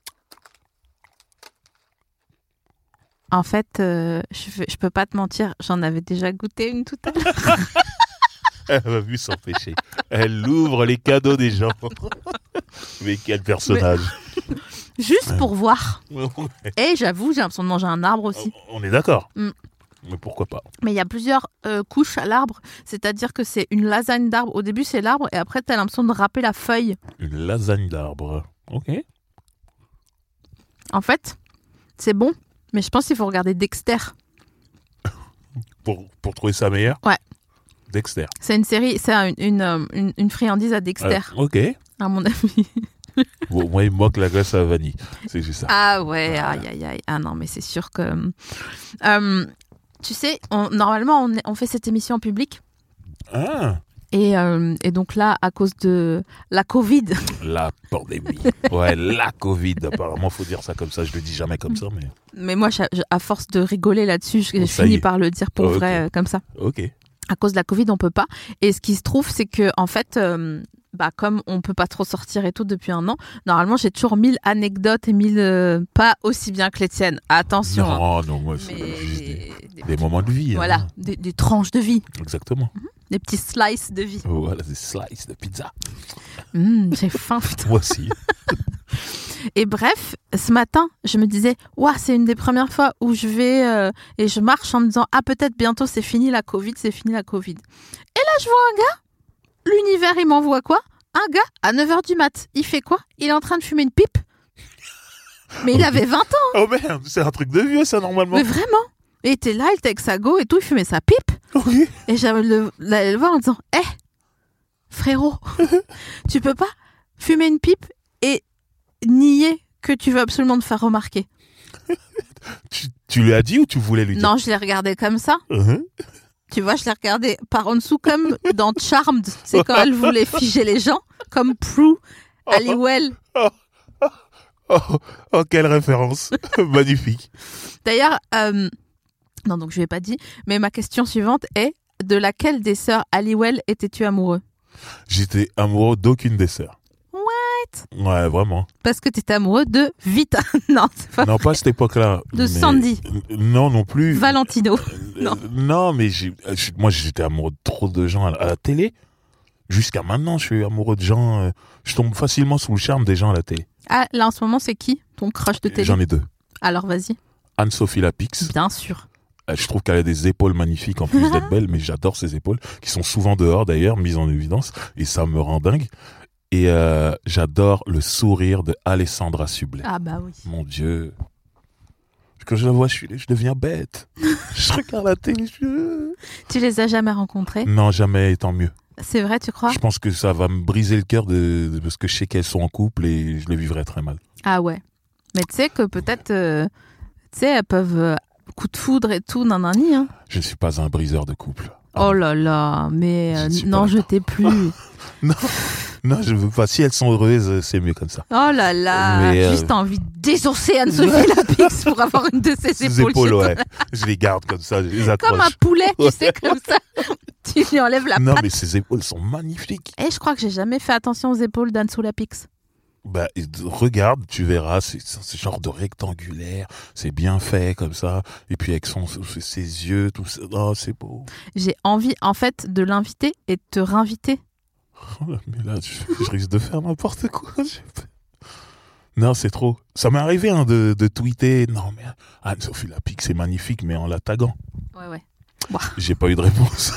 En fait, euh, je, vais- je peux pas te mentir, j'en avais déjà goûté une tout à l'heure. Elle va vu s'empêcher. Elle ouvre les cadeaux des gens. Mais quel personnage. Juste pour voir. Et j'avoue, j'ai l'impression de manger un arbre aussi. On est d'accord. Mm. Mais pourquoi pas. Mais il y a plusieurs euh, couches à l'arbre. C'est-à-dire que c'est une lasagne d'arbre. Au début, c'est l'arbre et après, tu as l'impression de râper la feuille. Une lasagne d'arbre. Ok. En fait, c'est bon, mais je pense qu'il faut regarder Dexter. Pour, pour trouver ça meilleur. Ouais. Dexter. C'est une série, c'est une, une, euh, une, une friandise à Dexter, Euh, ok. à mon avis. Bon, moi, il me manque la glace à la vanille. C'est juste ça. Ah ouais, aïe aïe aïe. Ah non, mais c'est sûr que... Euh, tu sais, on- normalement, on, est- on fait cette émission en public. Ah, Et, euh, et donc là, à cause de la Covid, la pandémie. Ouais, la Covid. Apparemment, faut dire ça comme ça. Je le dis jamais comme ça, mais. mais moi, je- je- à force de rigoler là-dessus, je- Oh, j'ai ça fini y est. par le dire pour Oh, ok. vrai, euh, comme ça. Ok. À cause de la Covid, on peut pas. Et ce qui se trouve, c'est que en fait, euh, bah, comme on peut pas trop sortir et tout depuis un an, normalement, j'ai toujours mille anecdotes et mille... euh, pas aussi bien que les tiennes. Attention. hein. Non, non, moi, c'est Mais juste des, des- des moments de vie. Voilà, hein. des, des tranches de vie, Exactement. des petits slices de vie. Voilà, des slices de pizza. Mmh, j'ai faim, putain. Moi aussi. Et bref, ce matin, je me disais, ouah, c'est une des premières fois où je vais euh, et je marche en me disant, ah, peut-être bientôt c'est fini la Covid, c'est fini la Covid. Et là, je vois un gars, l'univers, il m'envoie quoi ? Un gars, à neuf heures du mat, il fait quoi ? Il est en train de fumer une pipe. Mais il Ok. avait vingt ans, Oh merde, c'est un truc de vieux, ça, normalement. mais vraiment. Et il était là, il était avec sa go et tout, il fumait sa pipe. Ok. Et j'avais le, l'aller le voir en disant, hé, frérot, tu peux pas fumer une pipe et nier que tu veux absolument te faire remarquer. Tu, tu lui as dit ou tu voulais lui dire? Non, je l'ai regardé comme ça. Uh-huh. Tu vois, je l'ai regardé par en dessous comme dans Charmed. C'est quand elle voulait figer les gens, comme Prue, Halliwell. Oh, oh, quelle référence. Magnifique. D'ailleurs, euh, non, donc je ne l'ai pas dit, mais ma question suivante est, de laquelle des sœurs Halliwell étais-tu amoureux ? J'étais amoureux d'aucune des sœurs. What ? Ouais, vraiment. Parce que tu étais amoureux de Vita. Non, c'est pas Non, pas à cette époque-là. De mais- Sandy. Non, non plus. Valentino. Euh, Non. non, mais j'ai- je- moi, j'étais amoureux de trop de gens à la, à la télé. Jusqu'à maintenant, je suis amoureux de gens. euh, je tombe facilement sous le charme des gens à la télé. Ah, là en ce moment, c'est qui ton crush de télé ? J'en ai deux. Alors vas-y. Anne-Sophie Lapix. Bien sûr. Euh, Je trouve qu'elle a des épaules magnifiques en plus d'être belle, mais j'adore ses épaules, qui sont souvent dehors d'ailleurs, mises en évidence, et ça me rend dingue. Et euh, j'adore le sourire de Alessandra Sublet. Ah bah oui. Mon Dieu. Quand je la vois, je, suis, je deviens bête. Je regarde la télé. Je... Tu les as jamais rencontrés ? Non, jamais, et tant mieux. C'est vrai, tu crois ? Je pense que ça va me briser le cœur de, de- parce que je sais qu'elles sont en couple et je le vivrai très mal. Ah ouais. Mais tu sais que peut-être, euh, tu sais, elles peuvent euh, coup de foudre et tout, nanani. Hein. Je ne suis pas un briseur de couple. Ah, Oh là là, mais Je euh, ne suis non, pas je t'ai plus. non, non, je veux pas. Si elles sont heureuses, c'est mieux comme ça. Oh là là, Mais, euh, juste envie de désosser Anne-Sophie Lapix pour avoir une de ses Ses épaules. épaules, chez toi. ouais. Je les garde comme ça, je les accroche. Comme un poulet, tu Ouais. sais, comme ça. Tu lui enlèves la non, patte. mais ses épaules sont magnifiques. Et je crois que j'ai jamais fait attention aux épaules d'Anne-Sophie Lapix. Bah, regarde, tu verras, c'est ce genre de rectangulaire, c'est bien fait comme ça, et puis avec son, ses yeux, tout ça, oh, c'est beau. J'ai envie, en fait, de l'inviter et de te réinviter. Oh là, mais là, je, je risque de faire n'importe quoi. Non, c'est trop. Ça m'est arrivé hein, de, de tweeter, non mais Anne-Sophie Lapix, c'est magnifique, mais en la taguant. Ouais, ouais. Wow. J'ai pas eu de réponse.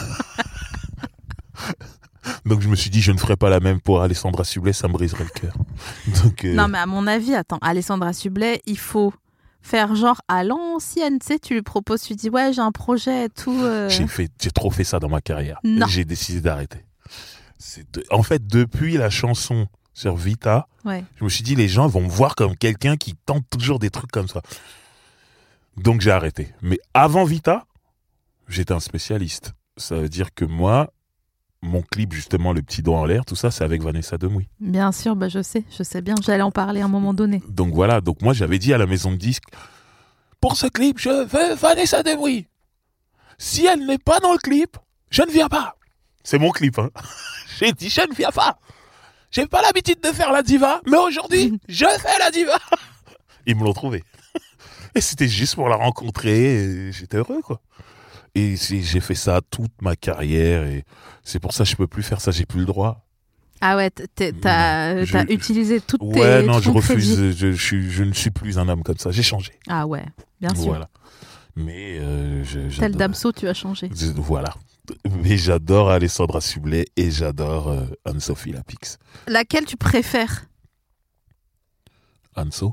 Donc je me suis dit, je ne ferai pas la même pour Alessandra Sublet, ça me briserait le cœur. Donc, euh... Non mais à mon avis, attends, Alessandra Sublet, il faut faire genre à l'ancienne, tu sais, tu lui proposes, tu lui dis ouais j'ai un projet et tout. Euh... J'ai, fait, j'ai trop fait ça dans ma carrière. Non. J'ai décidé d'arrêter. C'est de... En fait, depuis la chanson sur Vita, ouais. je me suis dit les gens vont me voir comme quelqu'un qui tente toujours des trucs comme ça. Donc j'ai arrêté. Mais avant Vita, j'étais un spécialiste. Ça veut dire que moi, mon clip, justement, le petit doigt en l'air, tout ça, c'est avec Vanessa Demouy. Bien sûr, bah je sais, je sais bien, j'allais en parler à un moment donné. Donc voilà, donc moi j'avais dit à la maison de disques, pour ce clip, je veux Vanessa Demouy. Si elle n'est pas dans le clip, je ne viens pas. C'est mon clip, hein. J'ai dit, je ne viens pas. J'ai pas l'habitude de faire la diva, mais aujourd'hui, je fais la diva. Ils me l'ont trouvé. Et c'était juste pour la rencontrer, et j'étais heureux, quoi. Et j'ai fait ça toute ma carrière, et c'est pour ça que je peux plus faire ça, j'ai plus le droit. Ah ouais, t'as, t'as je, utilisé toutes tes... Ouais, non, je refuse, je, je, je, je ne suis plus un homme comme ça, j'ai changé. Ah ouais, bien sûr. Voilà. Mais euh, je, tel Damso, tu as changé. Je, voilà. Mais j'adore Alessandra Sublet et j'adore euh, Anne-Sophie Lapix. Laquelle tu préfères? Anso.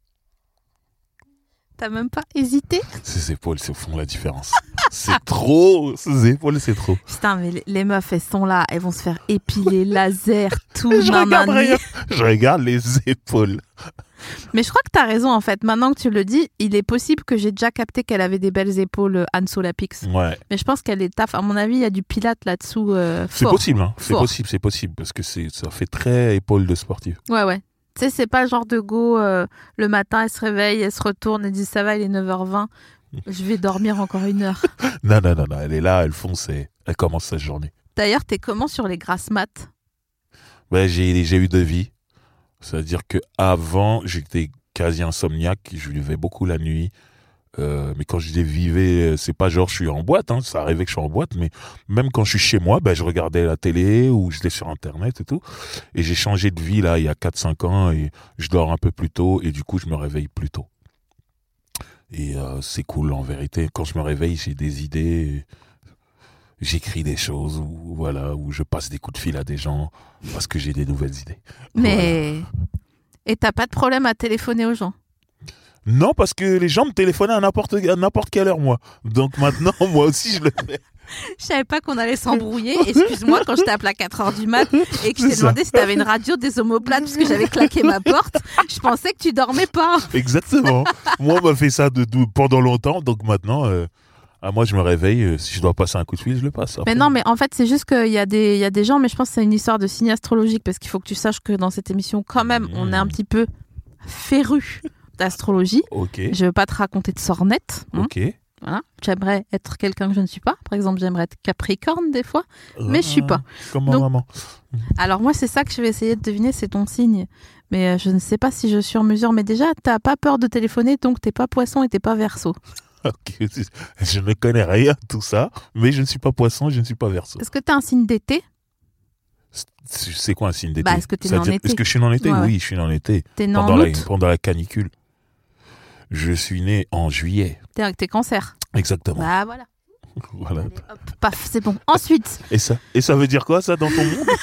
T'as même pas hésité? Ses épaules, c'est font la différence. C'est trop. Ses épaules, c'est trop. Putain, mais les, les meufs, elles sont là. Elles vont se faire épiler, laser, tout. Je regarde rien. Je regarde les épaules. Mais je crois que t'as raison, en fait. Maintenant que tu le dis, il est possible que j'ai déjà capté qu'elle avait des belles épaules, Anso Lapix. Ouais. Mais je pense qu'elle est taf. À mon avis, il y a du pilate là-dessous. Euh, c'est fort. possible, hein. C'est fort. possible, c'est possible. Parce que c'est, ça fait très épaule de sportif. Ouais, ouais. Tu sais, c'est pas le genre de go, euh, le matin, elle se réveille, elle se retourne, elle dit ça va, il est neuf heures vingt, je vais dormir encore une heure. Non, non, non, non, elle est là, elle fonce et elle commence sa journée. D'ailleurs, t'es comment sur les grasses mat? Ouais, j'ai, j'ai eu de vie. C'est-à-dire qu'avant, j'étais quasi insomniaque, je vivais beaucoup la nuit. Euh, mais quand je dis vivais, c'est pas genre je suis en boîte, hein, ça arrivait que je suis en boîte, mais même quand je suis chez moi, ben, je regardais la télé ou j'étais sur internet et tout. Et j'ai changé de vie là il y a quatre cinq ans et je dors un peu plus tôt et du coup je me réveille plus tôt. Et euh, c'est cool en vérité. Quand je me réveille, j'ai des idées, j'écris des choses ou voilà, ou je passe des coups de fil à des gens parce que j'ai des nouvelles idées. Mais voilà. Et t'as pas de problème à téléphoner aux gens? Non, parce que les gens me téléphonaient à n'importe, à n'importe quelle heure, moi. Donc maintenant, moi aussi, je le fais. Je savais pas qu'on allait s'embrouiller. Excuse-moi, quand je t'ai appelé à quatre heures du mat et que je t'ai demandé si t'avais une radio des omoplates parce que j'avais claqué ma porte, je pensais que tu dormais pas. Exactement. Moi, on m'a fait ça de, de, pendant longtemps. Donc maintenant, euh, à moi, je me réveille. Euh, si je dois passer un coup de fil, je le passe. Après. Mais non, mais en fait, c'est juste qu'il y a des, il y a des gens, mais je pense que c'est une histoire de signe astrologique parce qu'il faut que tu saches que dans cette émission, quand même, mmh. on est un petit peu férus d'astrologie. Okay. Je veux pas te raconter de sornettes. Hein. Ok. Voilà. J'aimerais être quelqu'un que je ne suis pas. Par exemple, j'aimerais être Capricorne des fois, ah, mais je suis pas. Comme ma maman. Alors moi, c'est ça que je vais essayer de deviner, c'est ton signe. Mais euh, je ne sais pas si je suis en mesure. Mais déjà, t'as pas peur de téléphoner, donc t'es pas Poisson et t'es pas Verseau. Ok. Je ne connais rien de tout ça, mais je ne suis pas Poisson, je ne suis pas Verseau. Est-ce que t'as un signe d'été? C'est quoi un signe d'été? Bah, est-ce que t'es né en été? Est-ce que je suis né en été? Ouais, ouais. Oui, je suis né en été. T'es né en pendant août? la, pendant la canicule. Je suis né en juillet. T'es, t'es cancer. Exactement. Bah voilà. Voilà. Allez, hop, paf, c'est bon. Ensuite. Et ça, et ça veut dire quoi ça dans ton monde?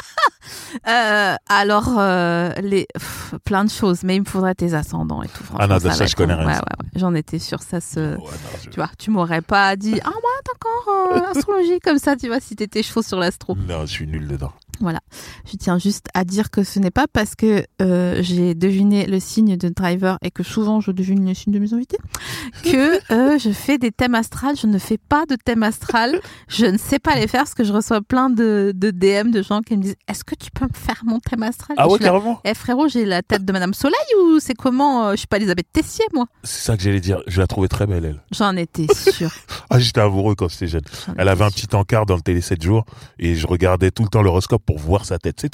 euh, Alors, euh, les, pff, plein de choses, mais il me faudrait tes ascendants et tout. Ah non, ça, ça je connais rien. Ouais, ouais, ouais. J'en étais sûre, ça se. Ouais, non, je... Tu vois, tu m'aurais pas dit, ah, moi, d'accord, euh, astrologie comme ça, tu vois, si t'étais chaud sur l'astro. Non, je suis nul dedans. Voilà. Je tiens juste à dire que ce n'est pas parce que euh, j'ai deviné le signe de Driver et que souvent je devine le signe de mes invités que euh, je fais des thèmes astrales. Je ne fais pas de thèmes astrales. Je ne sais pas les faire parce que je reçois plein de, de D M de gens qui me disent est-ce que tu peux me faire mon thème astral? Ah ouais, carrément. Eh frérot, j'ai la tête de Madame Soleil ou c'est comment? Je suis pas Elisabeth Tessier, moi. C'est ça que j'allais dire. Je la trouvais très belle, elle. J'en étais sûre. Ah, j'étais amoureux quand j'étais jeune. J'en elle avait un petit encart dans le télé sept jours et je regardais tout le temps l'horoscope pour voir sa tête, c'est tout.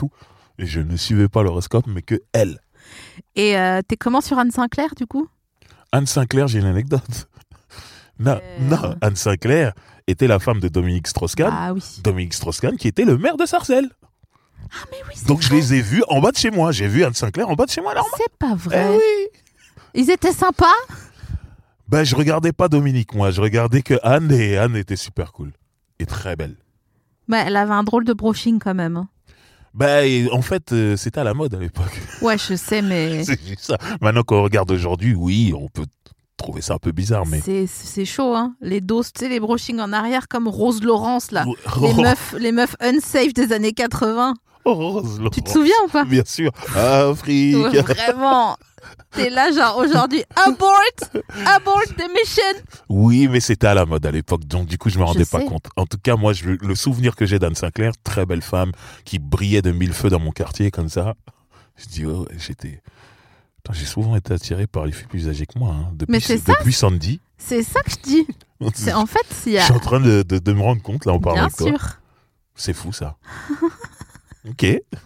Et je ne suivais pas l'horoscope, mais que elle. Et euh, t'es comment sur Anne Sinclair, du coup? Anne Sinclair, j'ai une anecdote. Non, Euh... non, Anne Sinclair était la femme de Dominique Strauss-Kahn. Ah oui. Dominique Strauss-Kahn qui était le maire de Sarcelles. Ah mais oui, c'est Donc je vrai. les ai vus en bas de chez moi. J'ai vu Anne Sinclair en bas de chez moi, normal. C'est pas Eh vrai. oui. Ils étaient sympas? Ben, je regardais pas Dominique, moi. Je regardais que Anne, et Anne était super cool. Et très belle. Bah, elle avait un drôle de brushing quand même. hein. Ben, en fait, euh, c'était à la mode à l'époque. Ouais, je sais, mais C'est juste ça. Maintenant qu'on regarde aujourd'hui, oui, on peut trouver ça un peu bizarre, mais... c'est, c'est chaud, hein. Les doses, tu sais, les brushings en arrière comme Rose Laurence, là. Oh, Les meufs, les meufs unsafe des années quatre-vingts. oh, Rose Laurence. Tu te souviens ou pas? Bien sûr. Afrique. Ouais, vraiment. T'es là, genre, aujourd'hui, abort! Abort the mission! Oui, mais c'était à la mode à l'époque, donc du coup, je me rendais Je pas sais. compte. En tout cas, moi, je, le souvenir que j'ai d'Anne Sinclair, très belle femme, qui brillait de mille feux dans mon quartier, comme ça. Je dis, oh, j'étais... Putain, j'ai souvent été attiré par les filles plus âgées que moi, hein. Depuis, Mais c'est ça. depuis Sandy. C'est ça que je dis. C'est, en fait, il y Je a... suis en train de, de, de me rendre compte, là, en parlant Bien avec toi. sûr. C'est fou, ça. Ok.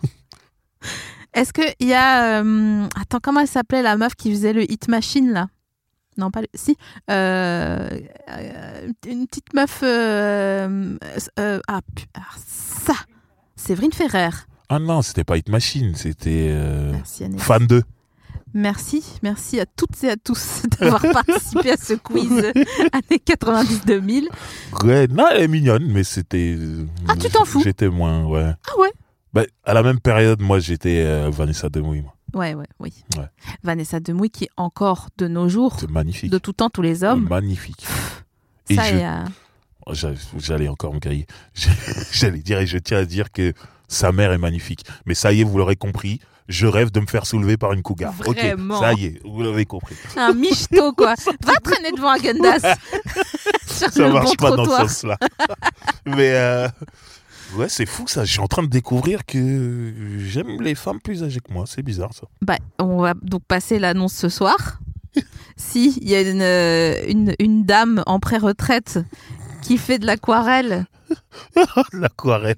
Est-ce qu'il y a... euh, Attends, comment elle s'appelait, la meuf qui faisait le Hit Machine, là? Non, pas le... Si. Euh, euh, une petite meuf... euh, euh, ah, pu- ah, ça. Séverine Ferrer. Ah non, c'était pas Hit Machine, c'était euh, Merci, Annette. Fan deux. Merci. Merci à toutes et à tous d'avoir participé à ce quiz années quatre-vingt-dix deux mille. Ouais, non, elle est mignonne, mais c'était... euh, Ah, tu t'en fous? J'étais moins, ouais. Ah ouais? Bah, à la même période, moi, j'étais euh, Vanessa Demouy, moi. Ouais, ouais, oui. Ouais. Vanessa Demouy qui, encore de nos jours, C'est magnifique. de tout temps, tous les hommes, Magnifique. Et ça je- est... euh, J'allais, j'allais encore me griller. J'allais dire, et je tiens à dire que sa mère est magnifique. Mais ça y est, vous l'aurez compris, je rêve de me faire soulever par une cougar. Vraiment. Ok, ça y est, vous l'avez compris. un michto, quoi. Va traîner devant un Gundas. Sur Ça le marche bon pas dans trottoir. ce sens-là. Mais euh, ouais, c'est fou ça. Je suis en train de découvrir que j'aime les femmes plus âgées que moi. C'est bizarre ça. Bah, on va donc passer l'annonce ce soir. Si, il y a une, euh, une, une dame en pré-retraite qui fait de l'aquarelle, L'aquarelle.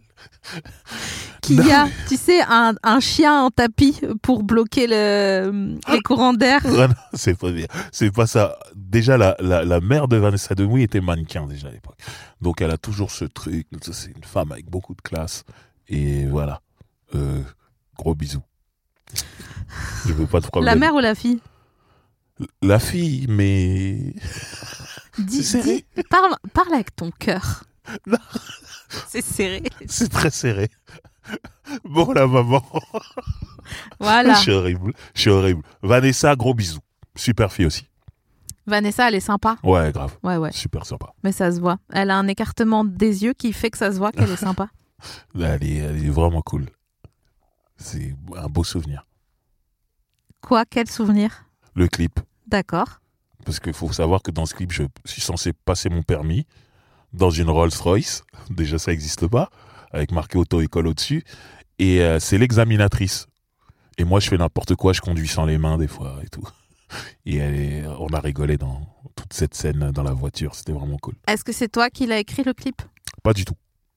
qui a, tu sais, un, un chien en tapis pour bloquer le, les courants d'air. Ouais, non, c'est pas bien. C'est pas ça. Déjà, la, la, la mère de Vanessa Demouy était mannequin déjà à l'époque. Donc, elle a toujours ce truc. C'est une femme avec beaucoup de classe. Et voilà. Euh, gros bisous. Je veux pas de problème. La mère ou la fille? La fille, mais... Dis, C'est serré. dis- parle, parle avec ton cœur. Non. C'est serré. C'est très serré. Bon, la maman. Voilà. Je suis horrible. Je suis horrible. Vanessa, gros bisous. Super fille aussi. Vanessa, elle est sympa. Ouais, grave. Ouais, ouais. Super sympa. Mais ça se voit. Elle a un écartement des yeux qui fait que ça se voit qu'elle est sympa. Elle est, elle est vraiment cool. C'est un beau souvenir. Quoi? Quel souvenir? Le clip. D'accord. Parce qu'il faut savoir que dans ce clip, je suis censé passer mon permis dans une Rolls-Royce. Déjà, ça n'existe pas. Avec marqué auto-école au-dessus. Et euh, c'est l'examinatrice. Et moi, je fais n'importe quoi. Je conduis sans les mains des fois et tout. Et elle est- on a rigolé dans toute cette scène dans la voiture. C'était vraiment cool. Est-ce que c'est toi qui l'as écrit le clip? Pas du tout.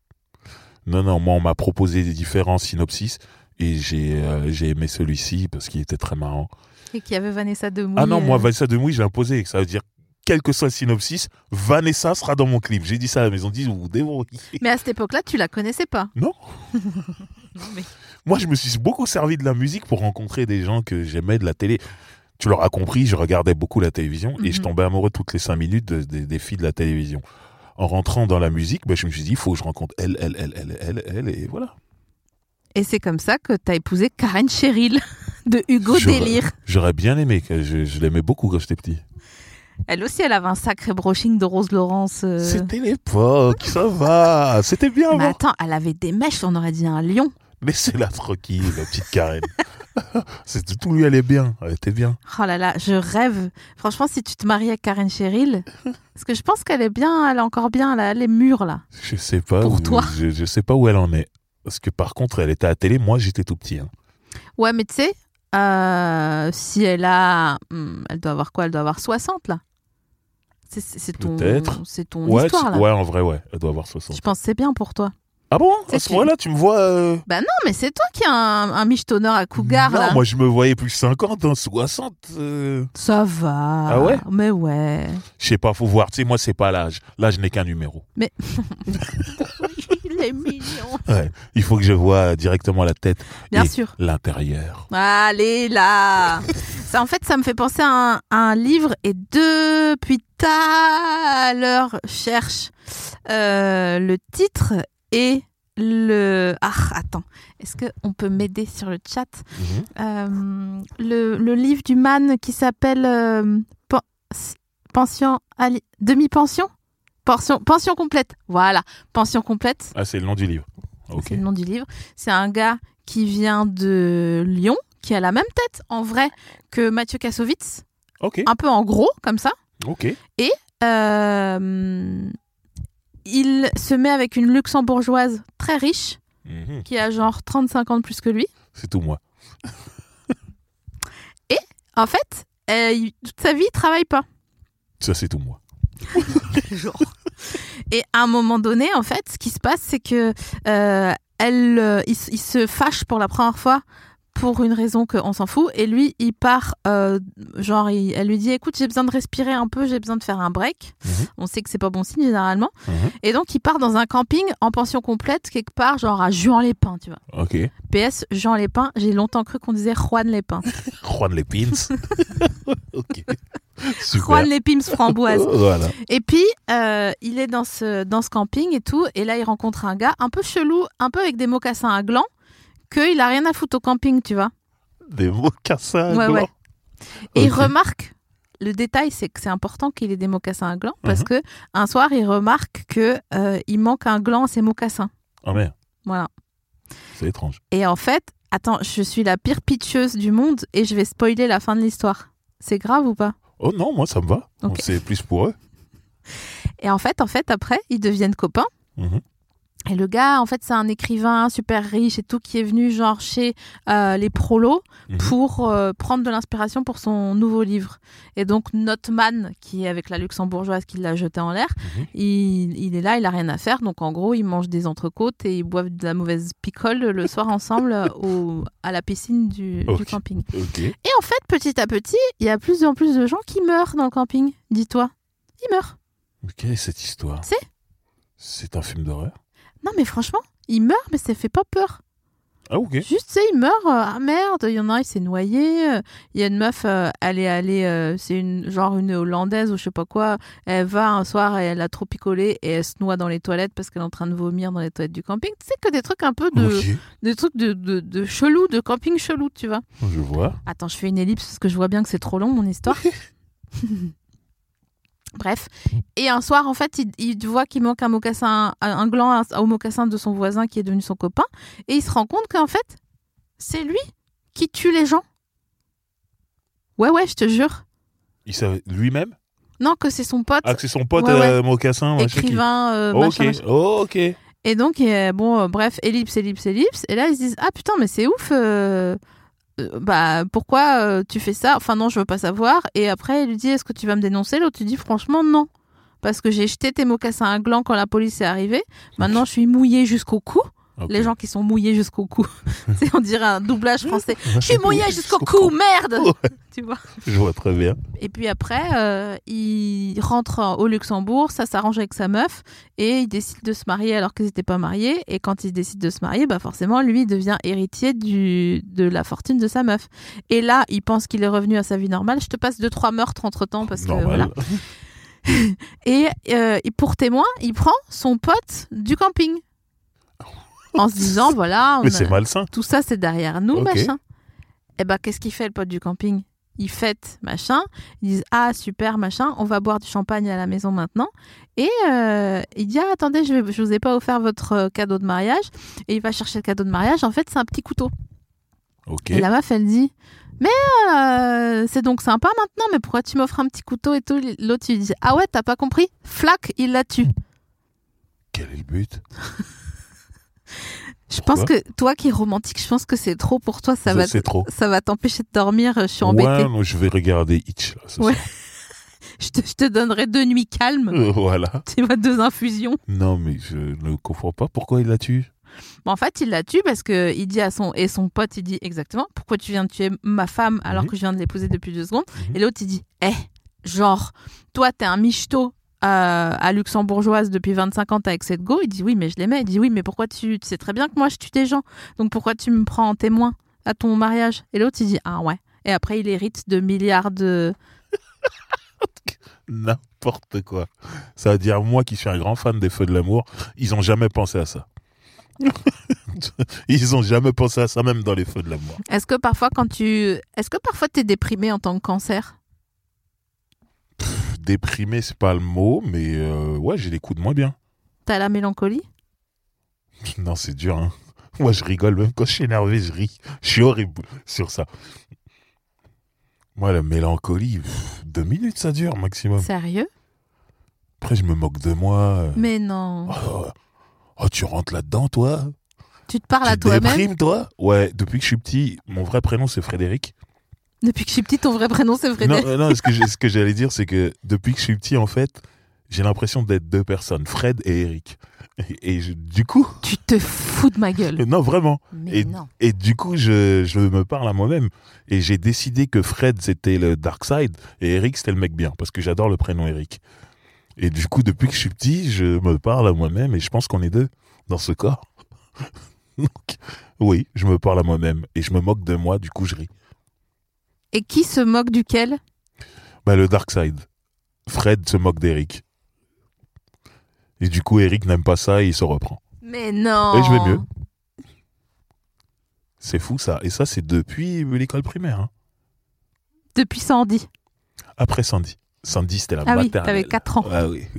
Non, non, moi, on m'a proposé des différents synopsis. Et j'ai euh, j'ai aimé celui-ci parce qu'il était très marrant. Et qu'il y avait Vanessa Demouy. Ah non, moi, euh, Vanessa Demouy, j'ai imposé. Ça veut dire, quel que soit le synopsis, Vanessa sera dans mon clip. J'ai dit ça à la maison. Dit, vous vous débrouillez. Mais à cette époque-là, tu la connaissais pas. Non. Non, mais... Moi, je me suis beaucoup servi de la musique pour rencontrer des gens que j'aimais de la télé. Tu l'auras compris, je regardais beaucoup la télévision et je Mhm. tombais amoureux toutes les cinq minutes de- de- des filles de la télévision. En rentrant dans la musique, bah, je me suis dit, il faut que je rencontre elle, elle, elle, elle, elle, elle, et voilà. Et c'est comme ça que t'as épousé Karen Cheryl de Hugo J'aurais- Délire. J'aurais bien aimé, que je, je l'aimais beaucoup quand j'étais petit. Elle aussi, elle avait un sacré brushing de Rose Laurence. euh. C'était l'époque, ça va, c'était bien Mais avant. attends, elle avait des mèches, on aurait dit un lion. Laissez-la tranquille, la petite Karen. C'était- tout lui allait bien, elle était bien. Oh là là, je rêve. Franchement, si tu te maries avec Karen Cheryl, parce que je pense qu'elle est bien, elle est encore bien, là, elle est mûre, là. Je sais pas Pour où, toi. Je, je sais pas où elle en est. Parce que par contre, elle était à la télé, moi j'étais tout petit. Hein. Ouais, mais tu sais, euh, si elle a... hmm, elle doit avoir quoi? Elle doit avoir soixante, là. C'est- C'est c'est ton, Peut-être. c'est ton Ouais, histoire, c'est- là. ouais, en vrai, ouais, elle doit avoir soixante. Je pense que c'est bien pour toi. Ah bon? C'est À ce qui moment-là, tu me vois... Euh... Bah non, mais c'est toi qui as un, un michetonneur à Cougar, non, là. moi, je me voyais plus cinquante, hein, soixante. Euh... Ça va. Ah ouais? Mais ouais. Je sais pas, faut voir. Tu sais, moi, c'est pas l'âge. L'âge n'est qu'un numéro. Mais... Il est mignon. Ouais. Il faut que je vois directement la tête Bien et sûr. l'intérieur. Allez, là. Ça, en fait, ça me fait penser à un, à un livre et depuis tout à l'heure, je cherche euh, le titre et le... Ah, attends. Est-ce qu'on peut m'aider sur le chat? Mhm. euh, le, le livre du man qui s'appelle euh, Pen- Pension... Ali- Demi-pension pension, pension complète. Voilà. Pension complète. Ah, c'est le nom du livre. Ok. C'est le nom du livre. C'est un gars qui vient de Lyon, qui a la même tête, en vrai, que Mathieu Kassovitz. Ok. Un peu en gros, comme ça. Ok. Euh, il se met avec une luxembourgeoise très riche, Mhm. qui a genre trente-cinq ans de plus que lui. C'est tout moi. En fait, euh, il- toute sa vie, il travaille pas. Ça, c'est tout moi. Genre. Et à un moment donné, en fait, ce qui se passe, c'est que euh, elle, euh, il, s- il se fâche pour la première fois pour une raison qu'on s'en fout. Et lui, il part, euh, genre, il- elle lui dit, écoute, j'ai besoin de respirer un peu, j'ai besoin de faire un break. Mhm. On sait que c'est pas bon signe généralement. Mhm. Et donc, il part dans un camping en pension complète quelque part, genre à Juan-les-Pins, tu vois. Ok. P S, Jean Lépin, j'ai longtemps cru qu'on disait Juan Lépin. Juan Lepins. Ok. Super. Juan Lépins framboise. Voilà. Et puis, euh, il est dans ce, dans ce camping et tout. Et là, il rencontre un gars un peu chelou, un peu avec des mocassins à gland, qu'il a rien à foutre au camping, tu vois. Des mocassins Ouais, blancs. ouais. Et il Ok. remarque, le détail, c'est que c'est important qu'il ait des mocassins à gland, parce Mhm. que un soir, il remarque que euh, il manque un gland à ses mocassins. Oh merde, Voilà. c'est étrange. Et en fait, attends, je suis la pire pitcheuse du monde et je vais spoiler la fin de l'histoire. C'est grave ou pas? Oh non, moi, ça me va. Ok. C'est plus pour eux. Et en fait, en fait, après, ils deviennent copains. Mhm. Et le gars, en fait, c'est un écrivain super riche et tout qui est venu genre chez euh, les prolos Mhm. pour euh, prendre de l'inspiration pour son nouveau livre. Et donc, Notman, qui est avec la luxembourgeoise qui l'a jeté en l'air, Mhm. il, il est là, il a rien à faire. Donc, en gros, ils mangent des entrecôtes et ils boivent de la mauvaise picole le soir ensemble au, à la piscine du, du Ok. camping. Ok. Et en fait, petit à petit, il y a plus en plus de gens qui meurent dans le camping. Dis-toi, ils meurent. Mais quelle est cette histoire? C'est C'est un film d'horreur? Non, mais franchement, ils meurent, mais ça fait pas peur. Ah, ok. Juste, tu sais, il meurt. euh, ah merde, il y en a un, il s'est noyé. euh, Il y a une meuf, euh, elle est allée, euh, c'est une genre une Hollandaise ou je sais pas quoi. Elle va un soir et elle a trop picolé et elle se noie dans les toilettes parce qu'elle est en train de vomir dans les toilettes du camping. Tu sais que des trucs un peu de, Ok. des trucs de, de, de chelou, de camping chelou, tu vois. Je vois. Attends, je fais une ellipse parce que je vois bien que c'est trop long mon histoire. Bref. Et un soir, en fait, il, il voit qu'il manque un mocassin, un gland au mocassin de son voisin qui est devenu son copain. Et il se rend compte qu'en fait, c'est lui qui tue les gens. Ouais, ouais, je te jure. Il savait lui-même? Non, que c'est son pote, Ah, que c'est son pote Ouais, ouais. euh, mocassin. machin, qui- écrivain, euh, Ok. machin, machin. Oh, ok. Et donc, euh, bon, euh, bref, ellipse, ellipse, ellipse. Et là, ils se disent, ah putain, mais c'est ouf. euh, euh, bah, pourquoi euh, tu fais ça? Enfin, non, je veux pas savoir. Et après, il lui dit, est-ce que tu vas me dénoncer? L'autre, tu dis, franchement, non. Parce que j'ai jeté tes mocassins à gland quand la police est arrivée. Maintenant, je suis mouillée jusqu'au cou. Ok. Les gens qui sont mouillés jusqu'au cou. C'est, on dirait un doublage français. Je suis mouillée jusqu'au cou, merde! Ouais. Tu vois? Je vois très bien. Et puis après, euh, il rentre au Luxembourg, ça s'arrange avec sa meuf, et il décide de se marier alors qu'ils n'étaient pas mariés. Et quand il décide de se marier, bah forcément, lui, il devient héritier du, de la fortune de sa meuf. Et là, il pense qu'il est revenu à sa vie normale. Je te passe deux, trois meurtres entre-temps, parce que voilà. Normal. Et, euh, et pour témoin, il prend son pote du camping. En se disant, voilà, on Mais a- c'est malsain. tout ça, c'est derrière nous, Ok. machin. Et ben, qu'est-ce qu'il fait, le pote du camping? Il fête, machin. Ils disent, ah, super, machin, on va boire du champagne à la maison maintenant. Et euh, il dit, ah, attendez, je, vais, je vous ai pas offert votre euh, cadeau de mariage. Et il va chercher le cadeau de mariage. En fait, c'est un petit couteau. Ok. Et la meuf, elle dit, mais euh, c'est donc sympa maintenant, mais pourquoi tu m'offres un petit couteau et tout? L'autre, il dit, ah ouais, t'as pas compris? Flac, il la tue. Quel est le but? Je pense Pourquoi que toi qui es romantique, je pense que c'est trop pour toi. Ça va, C'est trop. ça va t'empêcher de dormir. Je suis embêtée. Ouais, moi, je vais regarder Hitch. Là, ce Ouais. soir. je, te, je te donnerai deux nuits calmes. Euh, voilà. Tu vois, deux infusions. Non, mais je ne comprends pas pourquoi il la tue. Bon, en fait, il la tue parce que il dit à son et son pote, il dit exactement pourquoi tu viens de tuer ma femme alors Mhm. que je viens de l'épouser depuis deux secondes. Mhm. Et l'autre, il dit, eh, genre, toi, t'es un michto euh, à luxembourgeoise depuis vingt-cinq ans, t'as avec cette go. Il dit oui, mais je l'aimais. Il dit oui, mais pourquoi tu, tu sais très bien que moi je tue des gens. Donc pourquoi tu me prends en témoin à ton mariage? Et l'autre, il dit ah ouais. Et après, il hérite de milliards de. N'importe quoi. Ça veut dire, moi qui suis un grand fan des Feux de l'amour, ils ont jamais pensé à ça. Ils ont jamais pensé à ça, même dans les Feux de l'amour. Est-ce que parfois, quand tu, est-ce que parfois t'es déprimé en tant que cancer? Pff, déprimé, c'est pas le mot, mais euh, ouais, j'ai les coups de moins bien. T'as la mélancolie? Non, c'est dur, hein. Moi, je rigole, même quand je suis énervé, je ris. Je suis horrible sur ça. Moi, la mélancolie, pff, deux minutes, ça dure, maximum. Sérieux? Après, je me moque de moi. Mais non. Oh, oh, tu rentres là-dedans, toi? Tu te parles à Tu toi-même? déprimes, toi? Ouais, depuis que je suis petit, mon vrai prénom, c'est Frédéric. Depuis que je suis petite, ton vrai prénom, c'est Frédéric. Non, non, ce que, j'ai- ce que j'allais dire, c'est que depuis que je suis petit, en fait, j'ai l'impression d'être deux personnes, Fred et Eric. Et, et je- du coup, Tu te fous de ma gueule. non, vraiment. Mais Et, non. et du coup, je, je me parle à moi-même. Et j'ai décidé que Fred, c'était le dark side et Eric, c'était le mec bien, parce que j'adore le prénom Eric. Et du coup, depuis que je suis petit, je me parle à moi-même et je pense qu'on est deux dans ce corps. Donc, oui, je me parle à moi-même et je me moque de moi, du coup, je ris. Et qui se moque duquel? Bah, le dark side. Fred se moque d'Eric. Et du coup, Eric n'aime pas ça et il se reprend. Mais non. Et je vais mieux. C'est fou, ça. Et ça, c'est depuis l'école primaire. Hein. Depuis Sandy. Après Sandy. Sandy, c'était la Ah oui, maternelle. t'avais quatre ans. Ah oui.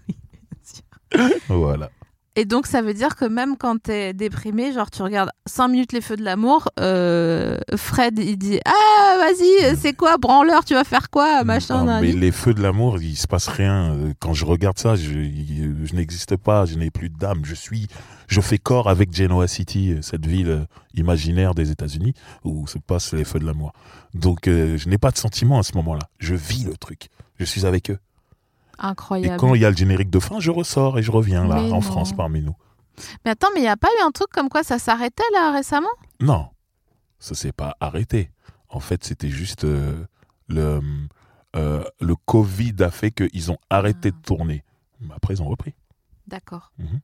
Voilà. Et donc, ça veut dire que même quand t'es déprimé, genre tu regardes cinq minutes les Feux de l'amour, euh, Fred, il dit « Ah, vas-y, c'est quoi, branleur, tu vas faire quoi, machin, Non, mais nani. les feux de l'amour, il se passe rien. Euh, Quand je regarde ça, je, je n'existe pas, je n'ai plus d'âme. Je suis, je fais corps avec Genoa City, cette ville euh, imaginaire des États-Unis où se passent les feux de l'amour. Donc, euh, je n'ai pas de sentiments à ce moment-là. Je vis le truc. Je suis avec eux. Incroyable. Et quand il y a le générique de fin, je ressors et je reviens là, Mais en non. France, parmi nous. Mais attends, mais il n'y a pas eu un truc comme quoi ça s'arrêtait là récemment? Non, ça s'est pas arrêté. En fait, c'était juste euh, le, euh, le Covid a fait qu'ils ont arrêté de tourner. Mais après, ils ont repris. D'accord. Mhm.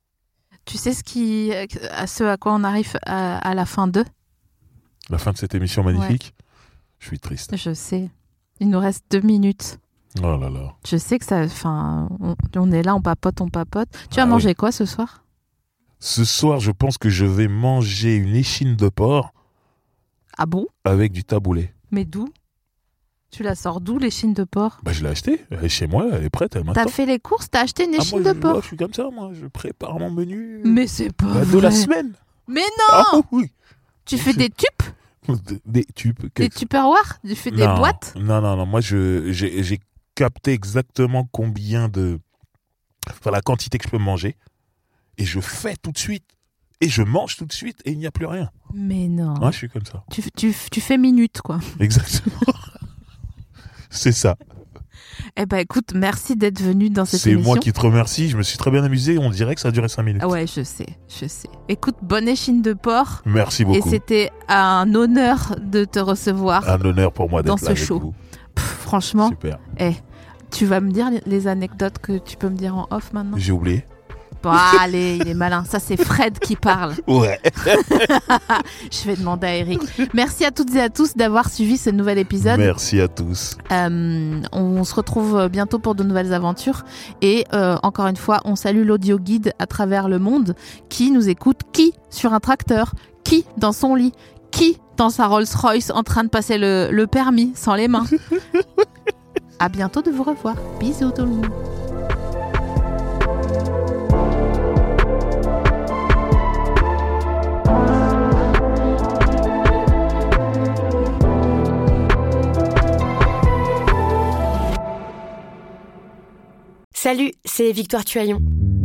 Tu sais ce, qui, à ce à quoi on arrive à, à la fin d'eux? La fin de cette émission magnifique, je suis triste. Je sais. Il nous reste deux minutes. Oh là là. Je sais que ça. Enfin, on, on est là, on papote, on papote. Tu Ah as mangé oui. quoi ce soir? Ce soir, je pense que je vais manger une échine de porc Ah bon? avec du taboulé. Mais d'où? Tu la sors d'où, l'échine de porc? Bah, je l'ai achetée. Elle est chez moi, elle est prête, elle m'attend. T'as fait les courses, t'as acheté une Ah, échine moi, de je, porc? moi, je suis comme ça, moi. Je prépare mon menu Mais c'est pas bah, de vrai. la semaine. Mais non! Ah oui. Tu fais des tubes? Des- Des tubes. Des tupperwares? Tu fais des Non, boîtes? Non, non, non. Moi, je, j'ai, j'ai capté exactement combien de. Enfin, la quantité que je peux manger. Et je fais tout de suite. Et je mange tout de suite. Et il n'y a plus rien. Mais non. Moi, je suis comme ça. Tu, tu, tu fais minute, quoi. Exactement. C'est ça. Eh ben écoute, merci d'être venu dans cette C'est émission. moi qui te remercie. Je me suis très bien amusé. On dirait que ça a duré cinq minutes. Ah ouais, je sais, je sais. Écoute, bonne échine de porc. Merci Et beaucoup. c'était un honneur de te recevoir. Un honneur pour moi d'être Dans là ce avec show. vous. Pff, franchement, Super. eh, tu vas me dire les anecdotes que tu peux me dire en off maintenant? J'ai oublié. Bon, allez, il est malin. Ça, c'est Fred qui parle. Ouais. Je vais demander à Eric. Merci à toutes et à tous d'avoir suivi ce nouvel épisode. Merci à tous. Euh, on se retrouve bientôt pour de nouvelles aventures. Et euh, encore une fois, on salue l'audio guide à travers le monde qui nous écoute, qui sur un tracteur, qui dans son lit, qui dans sa Rolls-Royce en train de passer le, le permis sans les mains. À bientôt de vous revoir. Bisous tout le monde. Salut, c'est Victoire Tuaillon.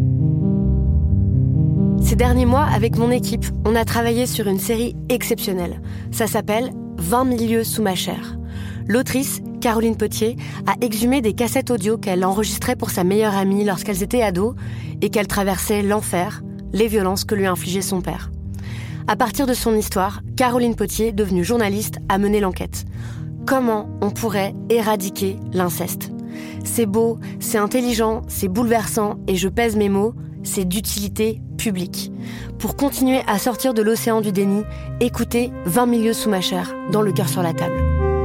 Ces derniers mois, avec mon équipe, on a travaillé sur une série exceptionnelle. Ça s'appelle vingt mille lieues sous ma chair. L'autrice, Caroline Potier a exhumé des cassettes audio qu'elle enregistrait pour sa meilleure amie lorsqu'elles étaient ados et qu'elle traversait l'enfer, les violences que lui infligeait son père. À partir de son histoire, Caroline Potier, devenue journaliste, a mené l'enquête. Comment on pourrait éradiquer l'inceste ? C'est beau, c'est intelligent, c'est bouleversant et je pèse mes mots, c'est d'utilité publique. Pour continuer à sortir de l'océan du déni, écoutez vingt milieux sous ma chair, dans Le cœur sur la table.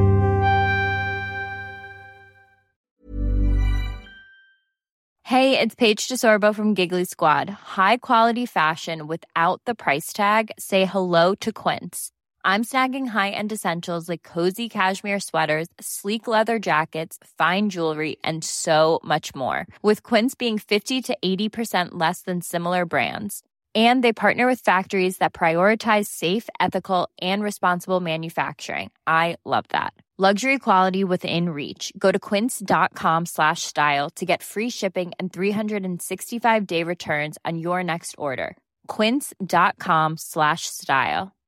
Hey, it's Paige DeSorbo from Giggly Squad. High quality fashion without the price tag. Say hello to Quince. I'm snagging high-end essentials like cozy cashmere sweaters, sleek leather jackets, fine jewelry, and so much more. With Quince being fifty to eighty percent less than similar brands. And they partner with factories that prioritize safe, ethical, and responsible manufacturing. I love that. Luxury quality within reach. Go to quince.com slash style to get free shipping and three sixty-five day returns on your next order. Quince.com slash style.